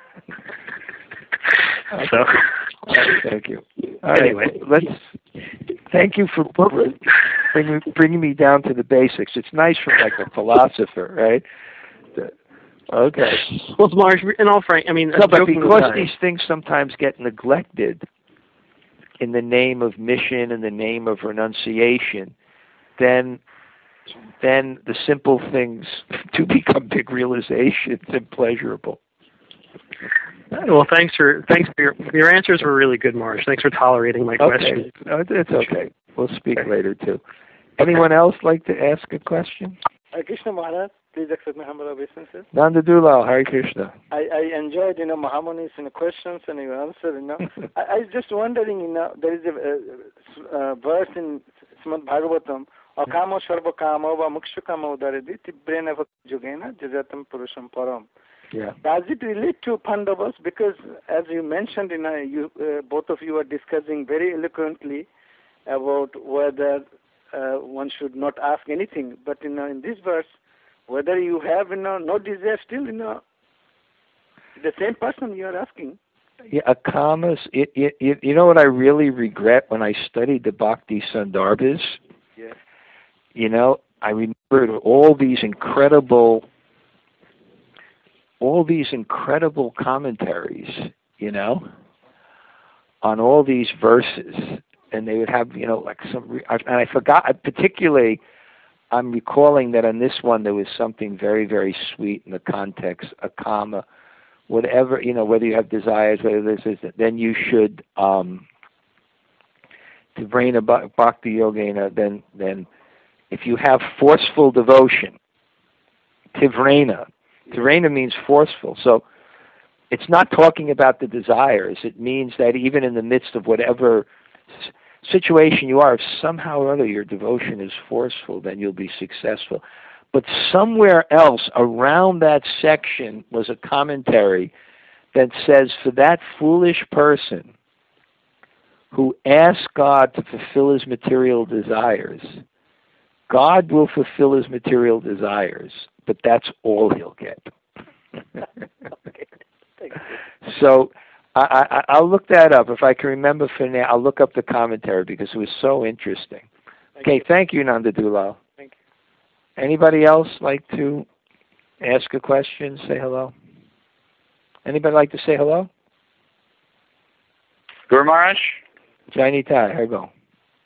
So, thank you. Anyway, thank you for bringing me down to the basics. It's nice from like a philosopher, right? Okay. Well, Marge, in all but because these things sometimes get neglected in the name of mission, in the name of renunciation, then the simple things do become big realizations and pleasurable. Well, thanks for your answers were really good, Marge. Thanks for tolerating my question. No, it's okay. We'll speak later too. Anyone else like to ask a question? Krishna Maharaj, please accept my humble obeisances. Nanda Dulal, Hare Krishna. I enjoyed, Mahamuni's questions and your answer, I was just wondering, there is a verse in Srimad Bhagavatam, Akamo Sarva Kamo Va Muksha Kamo Udaredi Tibrena Jogena Jajatam Purusham Param. Yeah. Does it relate to Pandavas? Because as you mentioned, both of you are discussing very eloquently about whether one should not ask anything. But in this verse, whether you have no desire still, the same person you are asking. Yeah, Akamas. You know what I really regret when I studied the Bhakti Sandarbhas? Yeah. I remembered all these incredible commentaries, on all these verses, and they would have, like some. And I forgot. Particularly, I'm recalling that on this one there was something very, very sweet in the context. A kama, whatever, whether you have desires, whether this is, then you should to bring a bhakti yogena. Then, if you have forceful devotion, tivrena. Tivrena means forceful. So it's not talking about the desires. It means that even in the midst of whatever situation you are, if somehow or other your devotion is forceful, then you'll be successful. But somewhere else around that section was a commentary that says, for that foolish person who asks God to fulfill his material desires, God will fulfill his material desires, but that's all he'll get. Okay. Thank you. So I'll look that up. If I can remember for now, I'll look up the commentary because it was so interesting. Thank you, Nanda Dulal. Thank you. Anybody else like to ask a question, say hello? Anybody like to say hello? Guru Maharaj? Jainitai, here we go.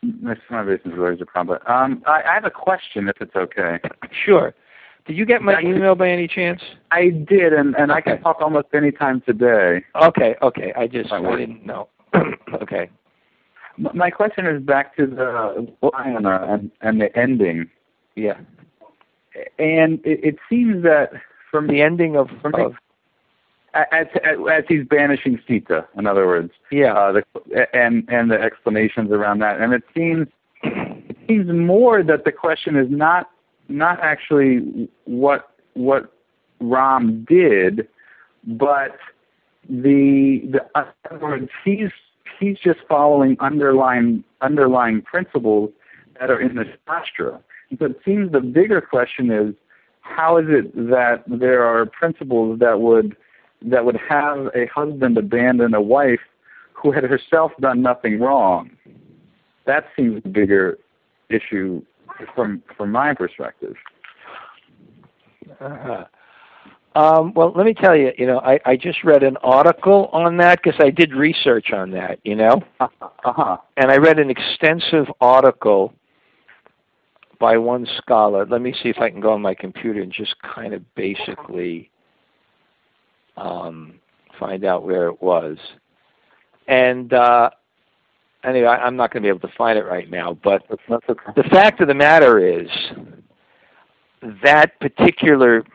Summarization is always a problem. I have a question, if it's okay. Sure. Did you get my email by any chance? I did, and Okay. I can talk almost any time today. Okay. I didn't know. Okay. My question is back to the Lion and the ending. Yeah. And it seems that from The ending of as he's banishing Sita, in other words, and the explanations around that, and it seems more that the question is not actually what Ram did, but in other words, he's just following underlying principles that are in the Shastra. So it seems the bigger question is, how is it that there are principles that would have a husband abandon a wife who had herself done nothing wrong? That seems the bigger issue from my perspective. Well, let me tell you, I just read an article on that because I did research on that, and I read an extensive article by one scholar. Let me see if I can go on my computer and just kind of basically find out where it was. And anyway, I'm not going to be able to find it right now, but the fact of the matter is that particular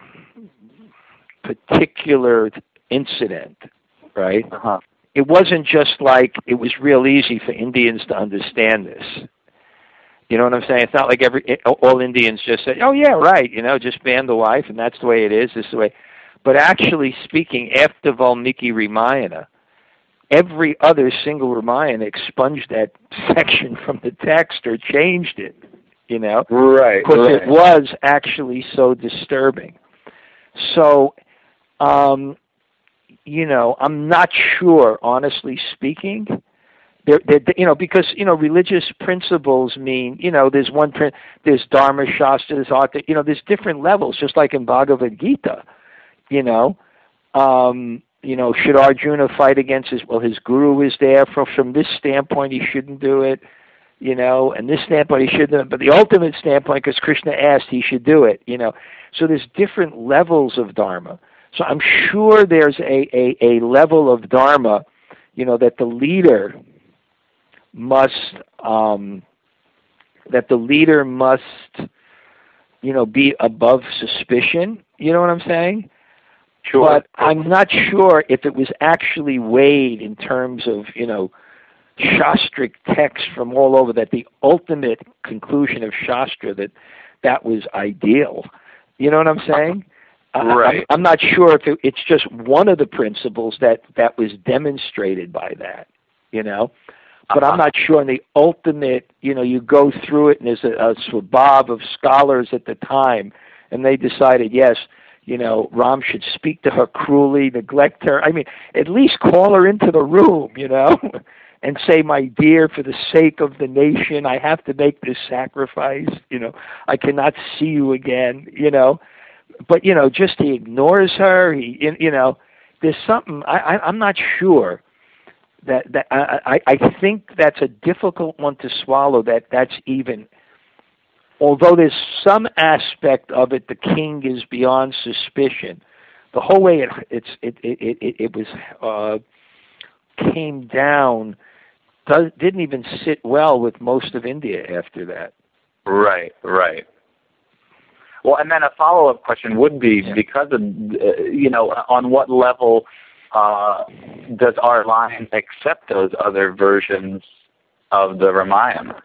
incident, right? It wasn't just like it was real easy for Indians to understand this. You know what I'm saying? It's not like all Indians just said, "Oh yeah, right," just ban the wife, and that's the way it is. This is the way. But actually speaking, after Valmiki Ramayana, every other single Ramayana expunged that section from the text or changed it. Right. Because it was actually so disturbing. So, I'm not sure, honestly speaking. Because religious principles mean, there's there's Dharma Shastra, there's Artha, there's different levels, just like in Bhagavad Gita. Should Arjuna fight against his guru is there. From this standpoint, he shouldn't do it. And this standpoint, he shouldn't. But the ultimate standpoint, because Krishna asked, he should do it. So there's different levels of Dharma. So I'm sure there's a level of Dharma, that the leader must be above suspicion. You know what I'm saying? Sure. But I'm not sure if it was actually weighed in terms of, Shastric text from all over, that the ultimate conclusion of Shastra that was ideal. You know what I'm saying? Right. I'm not sure if it's just one of the principles that was demonstrated by that, But I'm not sure in the ultimate, you go through it and there's a swabab of scholars at the time, and they decided, yes, Ram should speak to her cruelly, neglect her. I mean, at least call her into the room, and say, my dear, for the sake of the nation, I have to make this sacrifice. I cannot see you again, But, just he ignores her. There's something, I'm not sure that I think that's a difficult one to swallow, that's even. Although there's some aspect of it, the king is beyond suspicion. The whole way it was came down didn't even sit well with most of India after that. Right. Well, and then a follow-up question would be, because of on what level does our line accept those other versions of the Ramayana?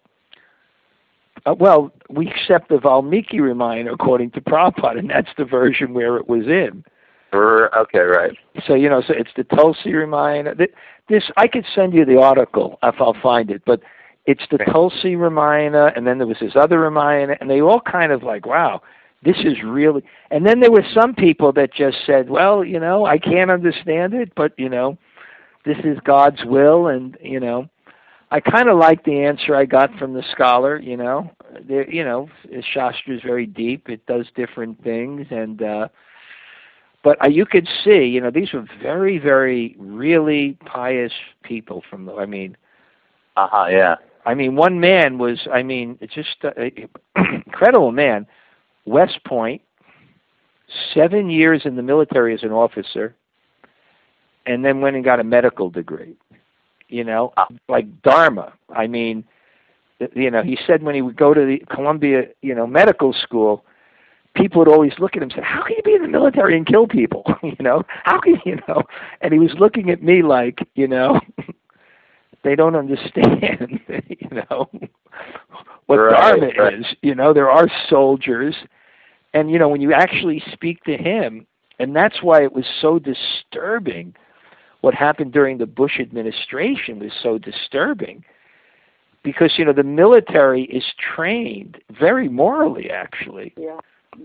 Well, we accept the Valmiki Ramayana according to Prabhupada, and that's the version where it was in. Okay, right. So, so it's the Tulsi Ramayana. I could send you the article if I'll find it, but it's the Tulsi Ramayana, and then there was this other Ramayana, and they all kind of like, wow, this is really... And then there were some people that just said, well, I can't understand it, but, this is God's will, and, I kind of like the answer I got from the scholar, Shastra is very deep. It does different things, and but you could see, these were very, very, really pious people yeah. I mean, one man was, I mean, it's just incredible man. West Point, 7 years in the military as an officer, and then went and got a medical degree. You know, like Dharma. I mean, you know, he said when he would go to the Columbia, you know, medical school, people would always look at him and say, how can you be in the military and kill people? You know, how can you know? And he was looking at me like, you know, they don't understand, you know, what Dharma is. You know, there are soldiers. And, you know, when you actually speak to him, and that's why it was so disturbing. What happened during the Bush administration was so disturbing because, you know, the military is trained very morally, actually. Yeah.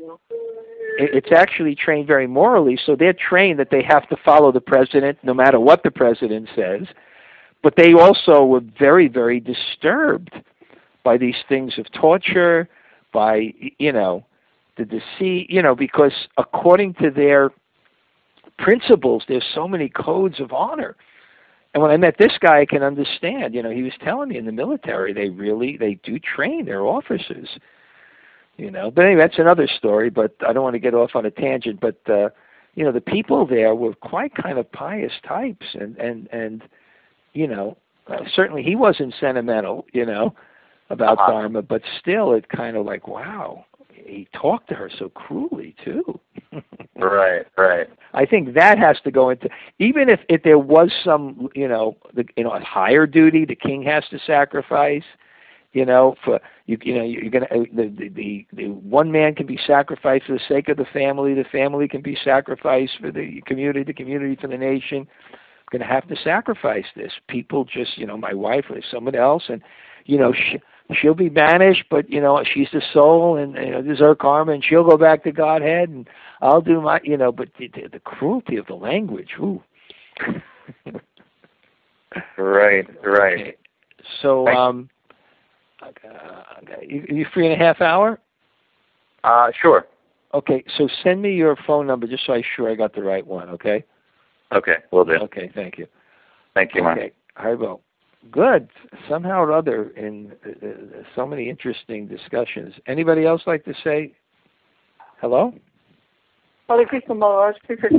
It's actually trained very morally, so they're trained that they have to follow the president no matter what the president says. But they also were very, very disturbed by these things of torture, by, you know, the deceit, you know, because according to their principles, there's so many codes of honor. And when I met this guy, I can understand. You know, he was telling me in the military, they do train their officers. You know, but anyway, that's another story. But I don't want to get off on a tangent. But you know, the people there were quite kind of pious types, and you know, certainly he wasn't sentimental, you know, about Dharma, but still, it kind of like, wow, he talked to her so cruelly too. Right. I think that has to go into, even if there was some, you know, a higher duty, the king has to sacrifice. You know, you're gonna the one man can be sacrificed for the sake of the family can be sacrificed for the community for the nation. I'm gonna have to sacrifice this. People just, you know, my wife or someone else, and you know, she'll be banished, but you know, she's the soul, and you know, this is her karma, and she'll go back to Godhead, and I'll do my, you know, but the cruelty of the language, ooh. Right. Okay. So, you free in a half hour? Sure. Okay, so send me your phone number just so I'm sure I got the right one, okay? Okay, will do. Okay, thank you. Thank you, Mark. Okay, Haribo. Good. Somehow or other, in so many interesting discussions. Anybody else like to say hello? Hare Krishna Maharaj,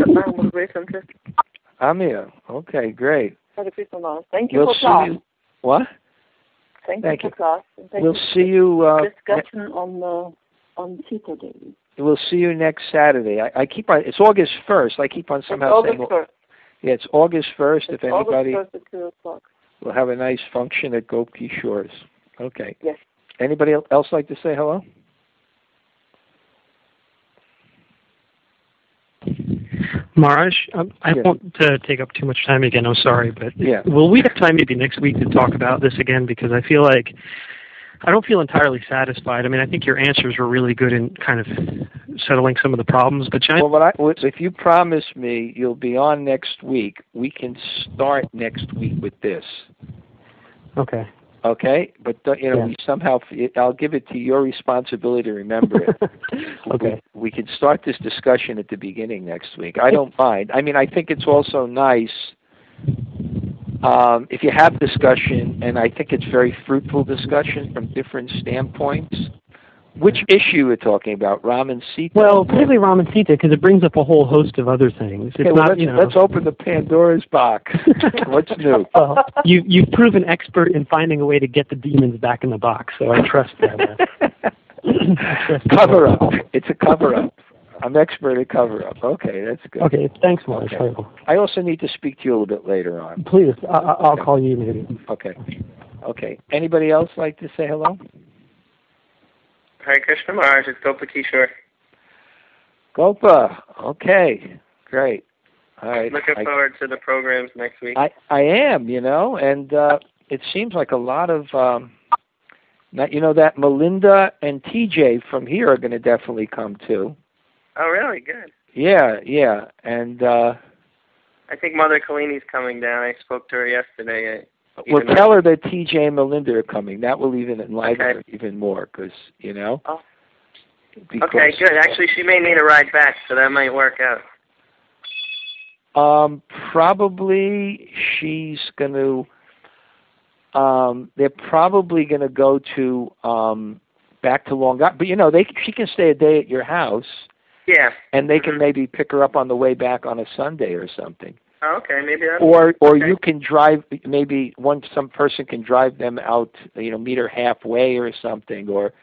I'm here. Okay, great. Hare Krishna Maharaj. Thank you for class. What? Thank you for class. We'll see you. Discussion on Sita Devi. We'll see you next Saturday. I keep on. It's August 1st. I keep on somehow saying. August 1st. Yeah, it's August 1st. If anybody. August 1st at 2:00. We'll have a nice function at Gopki Shores. Okay. Yes. Anybody else like to say hello? Maharaj, I won't take up too much time again. I'm sorry, but yeah. Will we have time maybe next week to talk about this again? Because I feel like I don't feel entirely satisfied. I mean, I think your answers were really good in kind of settling some of the problems. But if you promise me you'll be on next week, we can start next week with this. Okay. Okay, but you know, we somehow I'll give it to your responsibility to remember it. Okay. We can start this discussion at the beginning next week. I don't mind. I mean, I think it's also nice if you have discussion, and I think it's very fruitful discussion from different standpoints. Which issue we're talking about, Ram and Sita? Well, particularly Ram and Sita, because it brings up a whole host of other things. It's not, let's open the Pandora's box. What's new? You've proven expert in finding a way to get the demons back in the box, so I trust that. Cover up. It's a cover up. I'm expert at cover up. Okay, that's good. Okay, thanks, Maurice. Okay. I also need to speak to you a little bit later on. Please, I'll call you maybe. Okay. Anybody else like to say hello? Hare Krishna Maharaj, it's Gopa Kishore. Gopa, okay, great. All right. Looking forward to the programs next week. I am, you know, and it seems like a lot of, that Melinda and TJ from here are going to definitely come too. Oh, really? Good. Yeah, and I think Mother Kalini's coming down. I spoke to her yesterday. Well, tell her that TJ and Melinda are coming. That will even enliven her even more, because, you know. Oh. Okay, good. Actually, she may need a ride back, so that might work out. Probably she's going to. they're probably going to go to back to Long Island. But she can stay a day at your house. Yeah. And they can maybe pick her up on the way back on a Sunday or something. Oh, okay, maybe that's Or okay. you can drive. Maybe some person can drive them out. Meet her halfway or something. Or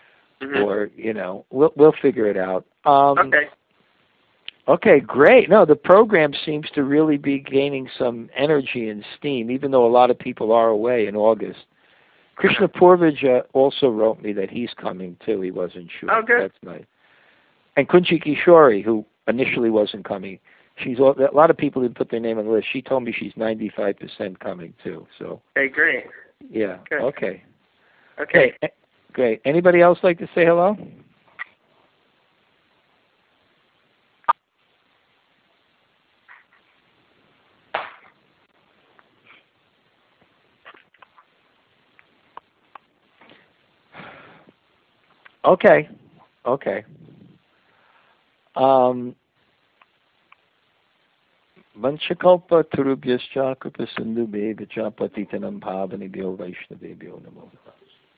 we'll figure it out. Okay. Okay, great. No, the program seems to really be gaining some energy and steam, even though a lot of people are away in August. Krishna Purvaja also wrote me that he's coming too. He wasn't sure. Oh, good. That's nice. And Kunchi Kishori, who initially wasn't coming, a lot of people didn't put their name on the list. She told me she's 95% coming too. So. Okay, great. Yeah. Good. Okay. Okay. Hey, great. Anybody else like to say hello? Okay. Vanchakalpa Turubhyascha Kripa Sindhu Bhega Patitanam Bhavanibhyo Vaishnavebhyo Namo Namaha.